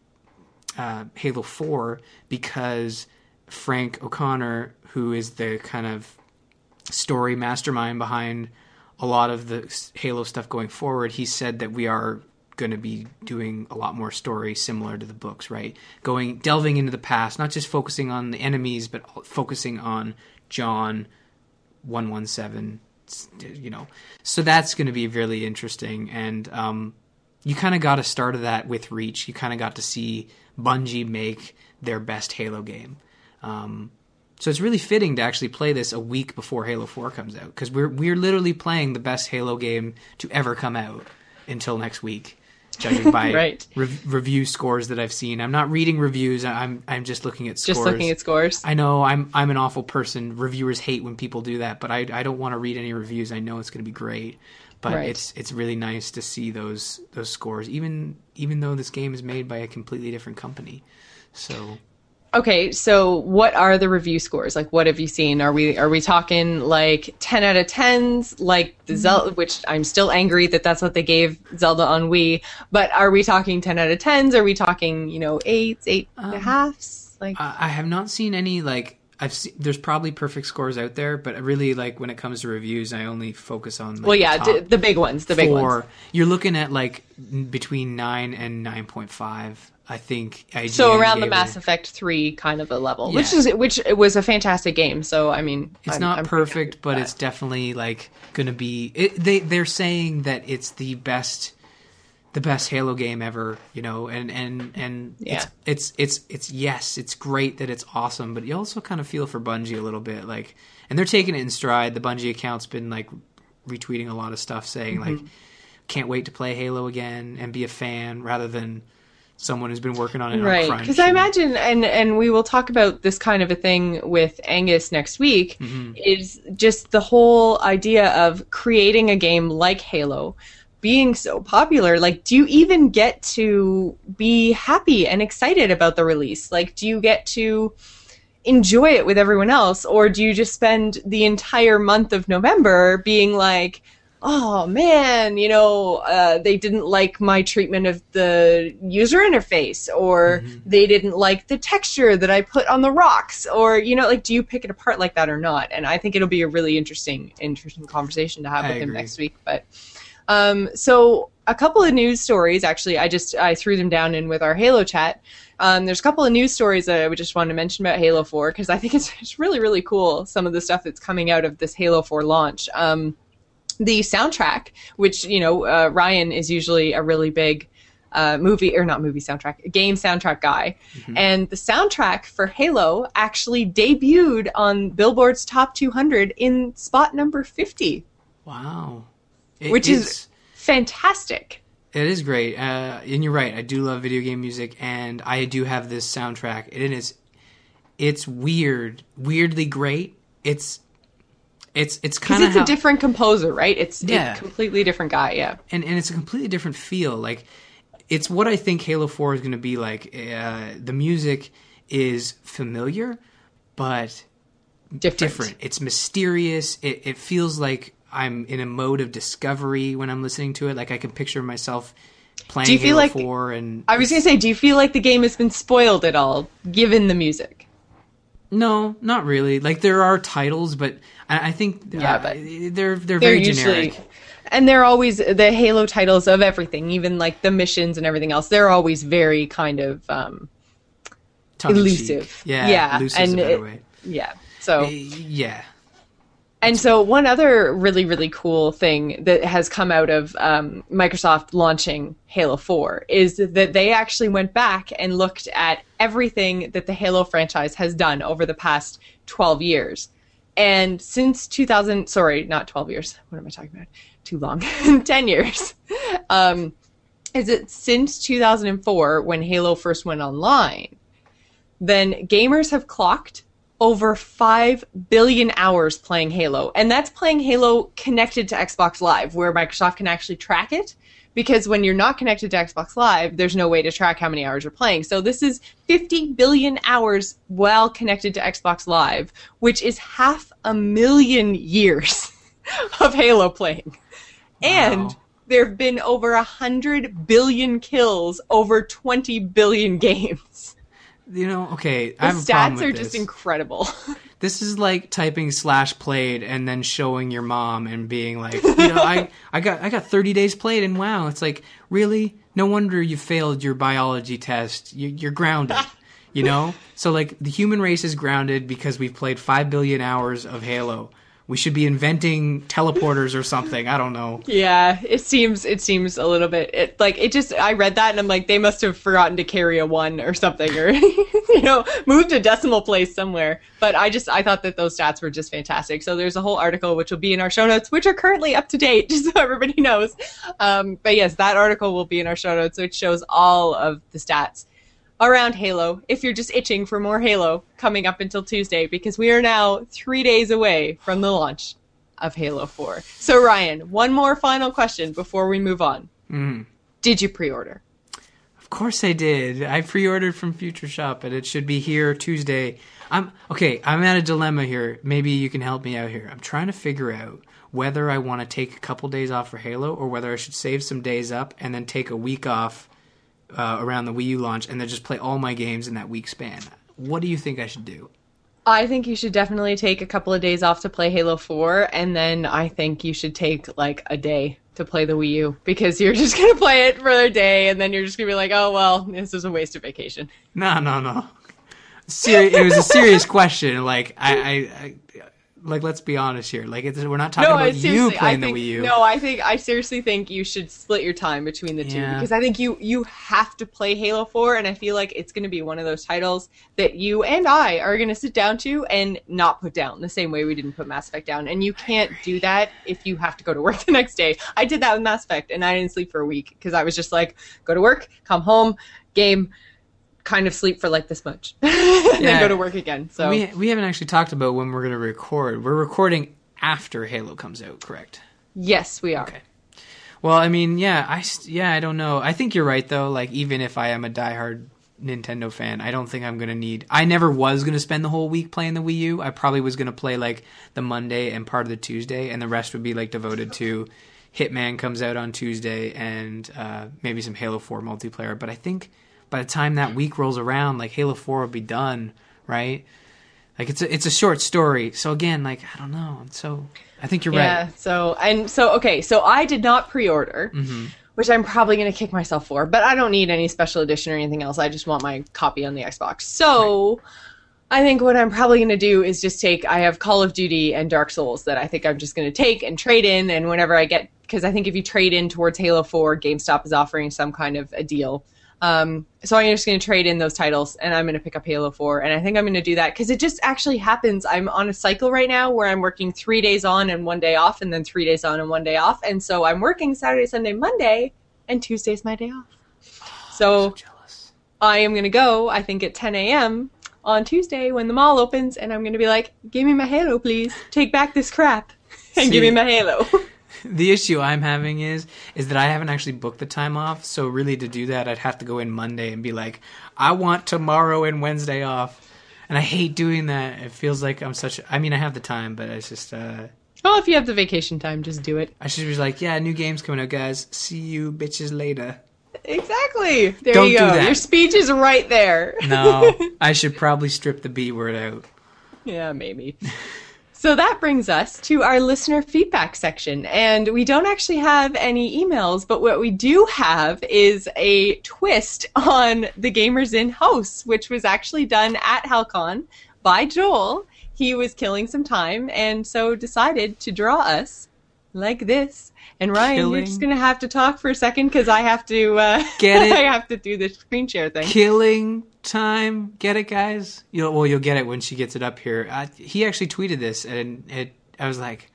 uh, Halo four because Frank O'Connor, who is the kind of story mastermind behind a lot of the Halo stuff going forward, he said that we are going to be doing a lot more story similar to the books, right? Going, delving into the past, not just focusing on the enemies, but focusing on John one one seven, you know. So that's going to be really interesting. And um, you kind of got a start of that with Reach. You kind of got to see Bungie make their best Halo game. Um, so it's really fitting to actually play this a week before Halo four comes out, because we're we're literally playing the best Halo game to ever come out until next week, judging by right. re- review scores that I've seen. I'm not reading reviews. I'm I'm just looking at scores. Just looking at scores. I know I'm I'm an awful person. Reviewers hate when people do that, but I I don't want to read any reviews. I know it's going to be great, but Right. it's it's really nice to see those those scores, even even though this game is made by a completely different company. So. Okay, so what are the review scores? Like, what have you seen? Are we are we talking like ten out of tens, like the Zelda, which I'm still angry that that's what they gave Zelda on Wii. But are we talking ten out of tens? Are we talking, you know, eights, eight and a halves? Like, I I have not seen any, like, I've seen, there's probably perfect scores out there, but really, like, when it comes to reviews, I only focus on, like, well, yeah, the, d- top the big ones, the big four. ones. You're looking at, like, n- between nine and nine point five. I think I G N So around the gave Mass it- Effect three kind of a level, Yeah. which is which it was a fantastic game. So I mean, It's I'm- not I'm pretty happy perfect, with but that. it's definitely, like, going to be... It, they, they're saying that it's the best... the best Halo game ever, you know, and and and Yeah. it's, it's it's it's yes, it's great that it's awesome, but you also kind of feel for Bungie a little bit, like, and they're taking it in stride. The Bungie account's been, like, retweeting a lot of stuff saying Mm-hmm. like, can't wait to play Halo again and be a fan, rather than someone who's been working on it right, on crunch. because I and- imagine, and and we will talk about this kind of a thing with Angus next week, Mm-hmm. is just the whole idea of creating a game like Halo being so popular. Like, do you even get to be happy and excited about the release? Like, do you get to enjoy it with everyone else, or do you just spend the entire month of November being like, oh man, you know, uh, they didn't like my treatment of the user interface, or they didn't like the texture that I put on the rocks, or, you know, like, do you pick it apart like that or not? And I think it'll be a really interesting, interesting conversation to have I with him agree. next week. But, um, so a couple of news stories, actually, I just, I threw them down in with our Halo chat. Um, there's a couple of news stories that I would just want to mention about Halo four, because I think it's, it's really, really cool, some of the stuff that's coming out of this Halo four launch. Um, the soundtrack, which, you know, uh, Ryan is usually a really big uh, movie, or not movie soundtrack, game soundtrack guy. Mm-hmm. And the soundtrack for Halo actually debuted on Billboard's Top two hundred in spot number fifty, Wow. It which is fantastic. It is great, uh, and you're right. I do love video game music, and I do have this soundtrack. It is, it's weird, weirdly great. It's, it's, it's Because kind of it's a different composer, right? It's Yeah. a completely different guy, yeah. and and it's a completely different feel. Like, it's what I think Halo four is going to be like. Uh, the music is familiar, but Different. different. It's mysterious. It, it feels like I'm in a mode of discovery when I'm listening to it. Like, I can picture myself playing Do you feel Halo like- four, and I was going to say, do you feel like the game has been spoiled at all, given the music? no, not really. Like, there are titles, but I, I think Yeah, uh, but they're they're, They're very usually, generic. and they're always the Halo titles of everything, even like the missions and everything else. They're always very kind of um, Tongue-in-cheek. elusive. Yeah, Yeah, elusive and is a better it- way. yeah. So Uh, yeah. and so one other really really cool thing that has come out of um, Microsoft launching Halo four is that they actually went back and looked at everything that the Halo franchise has done over the past twelve years. And since two thousand, sorry, not twelve years. What am I talking about? Too long. ten years. Um, is it since two thousand four, when Halo first went online, then gamers have clocked over five billion hours playing Halo. And that's playing Halo connected to Xbox Live, where Microsoft can actually track it. Because when you're not connected to Xbox Live, there's no way to track how many hours you're playing. So this is fifty billion hours while connected to Xbox Live, which is half a million years of Halo playing. Wow. And there have been over one hundred billion kills over twenty billion games. You know, okay, The I have a problem stats with are this. just incredible. This is like typing slash played and then showing your mom and being like, you know, I, I got I got thirty days played and wow, it's like, really? No wonder you failed your biology test. You, you're grounded, you know? So like the human race is grounded because we've played five billion hours of Halo. We should be inventing teleporters or something. I don't know. Yeah, it seems it seems a little bit it, like it just. I read that and I'm like, they must have forgotten to carry a one or something, or you know, moved a decimal place somewhere. But I just I thought that those stats were just fantastic. So there's a whole article which will be in our show notes, which are currently up to date, just so everybody knows. Um, but yes, that article will be in our show notes, which shows all of the stats around Halo, if you're just itching for more Halo coming up until Tuesday, because we are now three days away from the launch of Halo four. So Ryan, one more final question before we move on. Mm. Did you pre-order? Of course I did. I pre-ordered from Future Shop, and it should be here Tuesday. I'm okay. I'm at a dilemma here. Maybe you can help me out here. I'm trying to figure out whether I want to take a couple days off for Halo, or whether I should save some days up and then take a week off uh, around the Wii U launch, and then just play all my games in that week span. What do you think I should do? I think you should definitely take a couple of days off to play Halo four, and then I think you should take like a day to play the Wii U, because you're just going to play it for a day, and then you're just going to be like, oh, well, this is a waste of vacation. No, no, no. Seri- it was a serious question. Like, I, I, I like, let's be honest here. Like, it's, we're not talking No, about I you seriously, playing I think, the Wii U. No, I think I seriously think you should split your time between the two, Yeah. because I think you you have to play Halo four, and I feel like it's going to be one of those titles that you and I are going to sit down to and not put down the same way we didn't put Mass Effect down. And you can't do that if you have to go to work the next day. I did that with Mass Effect, and I didn't sleep for a week because I was just like, go to work, come home, game, kind of sleep for like this much, and Yeah. then go to work again. So We we haven't actually talked about when we're going to record. We're recording after Halo comes out, correct? yes, we are. Okay. Well, I mean, yeah, I st- yeah, I don't know. I think you're right though. Like, even if I am a diehard Nintendo fan, I don't think I'm going to need. I never was going to spend the whole week playing the Wii U. I probably was going to play like the Monday and part of the Tuesday, and the rest would be like devoted to Hitman comes out on Tuesday and uh, maybe some Halo four multiplayer. But I think by the time that week rolls around, like Halo four will be done, right? Like, it's a, it's a short story. So again, like, I don't know. So I think you're Yeah. right. So and so okay. So I did not pre-order, Mm-hmm. which I'm probably going to kick myself for. But I don't need any special edition or anything else. I just want my copy on the Xbox. So I think what I'm probably going to do is just take. I have Call of Duty and Dark Souls that I think I'm just going to take and trade in. And whenever I get, because I think if you trade in towards Halo four, GameStop is offering some kind of a deal. Um, so I'm just going to trade in those titles, and I'm going to pick up Halo four. And I think I'm going to do that because it just actually happens. I'm on a cycle right now where I'm working three days on and one day off, and then three days on and one day off. And so I'm working Saturday, Sunday, Monday, and Tuesday's my day off. So So jealous. I am going to go, I think, at ten a.m. on Tuesday when the mall opens, and I'm going to be like, give me my Halo, please. Take back this crap and give See- me my Halo. The issue I'm having is is that I haven't actually booked the time off. So really, to do that, I'd have to go in Monday and be like, I want tomorrow and Wednesday off, and I hate doing that. It feels like I'm such. I mean, I have the time, but it's just. Uh, Well, if you have the vacation time, just do it. I should be like, yeah, new game's coming out, guys. See you bitches later. Exactly. There Don't you do go. that. Your speech is right there. No, I should probably strip the B word out. Yeah, maybe. So that brings us to our listener feedback section. And we don't actually have any emails, but what we do have is a twist on the Gamers In hosts, which was actually done at HalCon by Joel. He was killing some time and so decided to draw us like this. And Ryan, Killing. you're just going to have to talk for a second because I have to uh, Get it? I have to do the screen share thing. Killing time. Get it, guys? You'll, well, you'll get it when she gets it up here. Uh, he actually tweeted this, and it. I was like,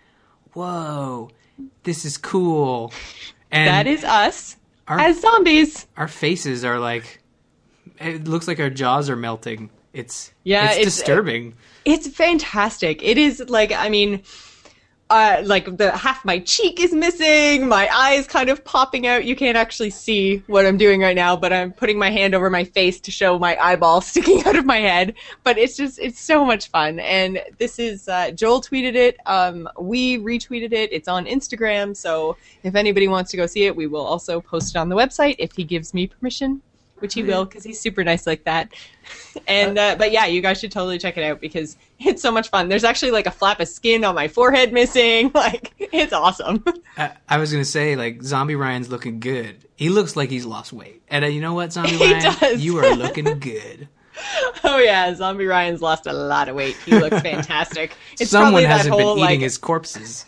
whoa, this is cool. And That is us our, as zombies. our faces are like, it looks like our jaws are melting. It's Yeah, it's, it's- disturbing. It's fantastic. It is like, I mean, uh, like the half my cheek is missing, my eye is kind of popping out. You can't actually see what I'm doing right now, but I'm putting my hand over my face to show my eyeball sticking out of my head. But it's just, it's so much fun. And this is, uh, Joel tweeted it. Um, we retweeted it. It's on Instagram. So if anybody wants to go see it, we will also post it on the website if he gives me permission, which he will, because he's super nice like that. And uh, but yeah, you guys should totally check it out because it's so much fun. There's actually like a flap of skin on my forehead missing. Like, it's awesome. I, I was gonna say, like, Zombie Ryan's looking good. He looks like he's lost weight. And uh, you know what, Zombie He Ryan, does. you are looking good. Oh yeah, Zombie Ryan's lost a lot of weight. He looks fantastic. It's Someone probably that hasn't whole, been eating like, his corpses.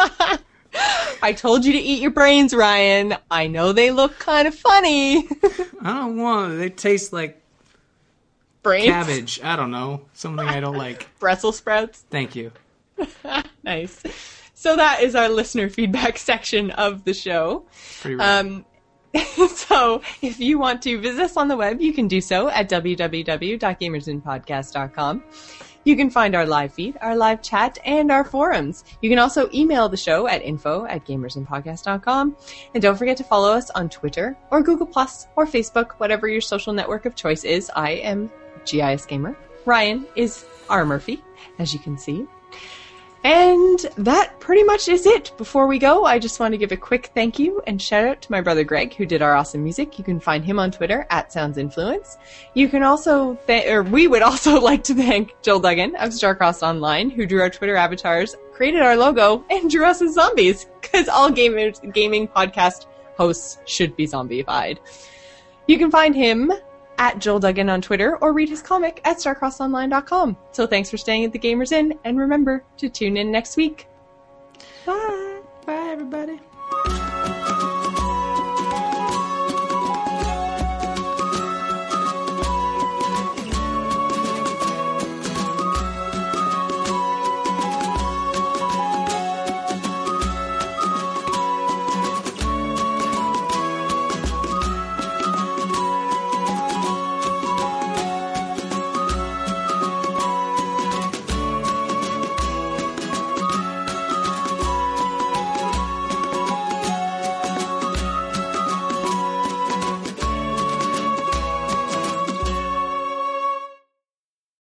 I told you to eat your brains, Ryan. I know they look kind of funny. I don't want. They taste like Brains, cabbage. I don't know, something I don't like. Brussels sprouts. Thank you. Nice. So that is our listener feedback section of the show. Pretty right. Um, so if you want to visit us on the web, you can do so at w w w dot gamers in podcast dot com. You can find our live feed, our live chat, and our forums. You can also email the show at info at gamers in podcast dot com. And don't forget to follow us on Twitter or Google Plus or Facebook, whatever your social network of choice is. I am G I S Gamer. Ryan is R. Murphy, as you can see. And that pretty much is it. Before we go, I just want to give a quick thank you and shout out to my brother Greg, who did our awesome music. You can find him on Twitter at SoundsInfluence. You can also, th- or we would also like to thank Joel Duggan of Starcross Online, who drew our Twitter avatars, created our logo, and drew us as zombies, because all gamers, gaming podcast hosts should be zombified. You can find him at Joel Duggan on Twitter, or read his comic at starcross online dot com. So thanks for staying at the Gamers Inn, and remember to tune in next week. Bye! Bye, everybody.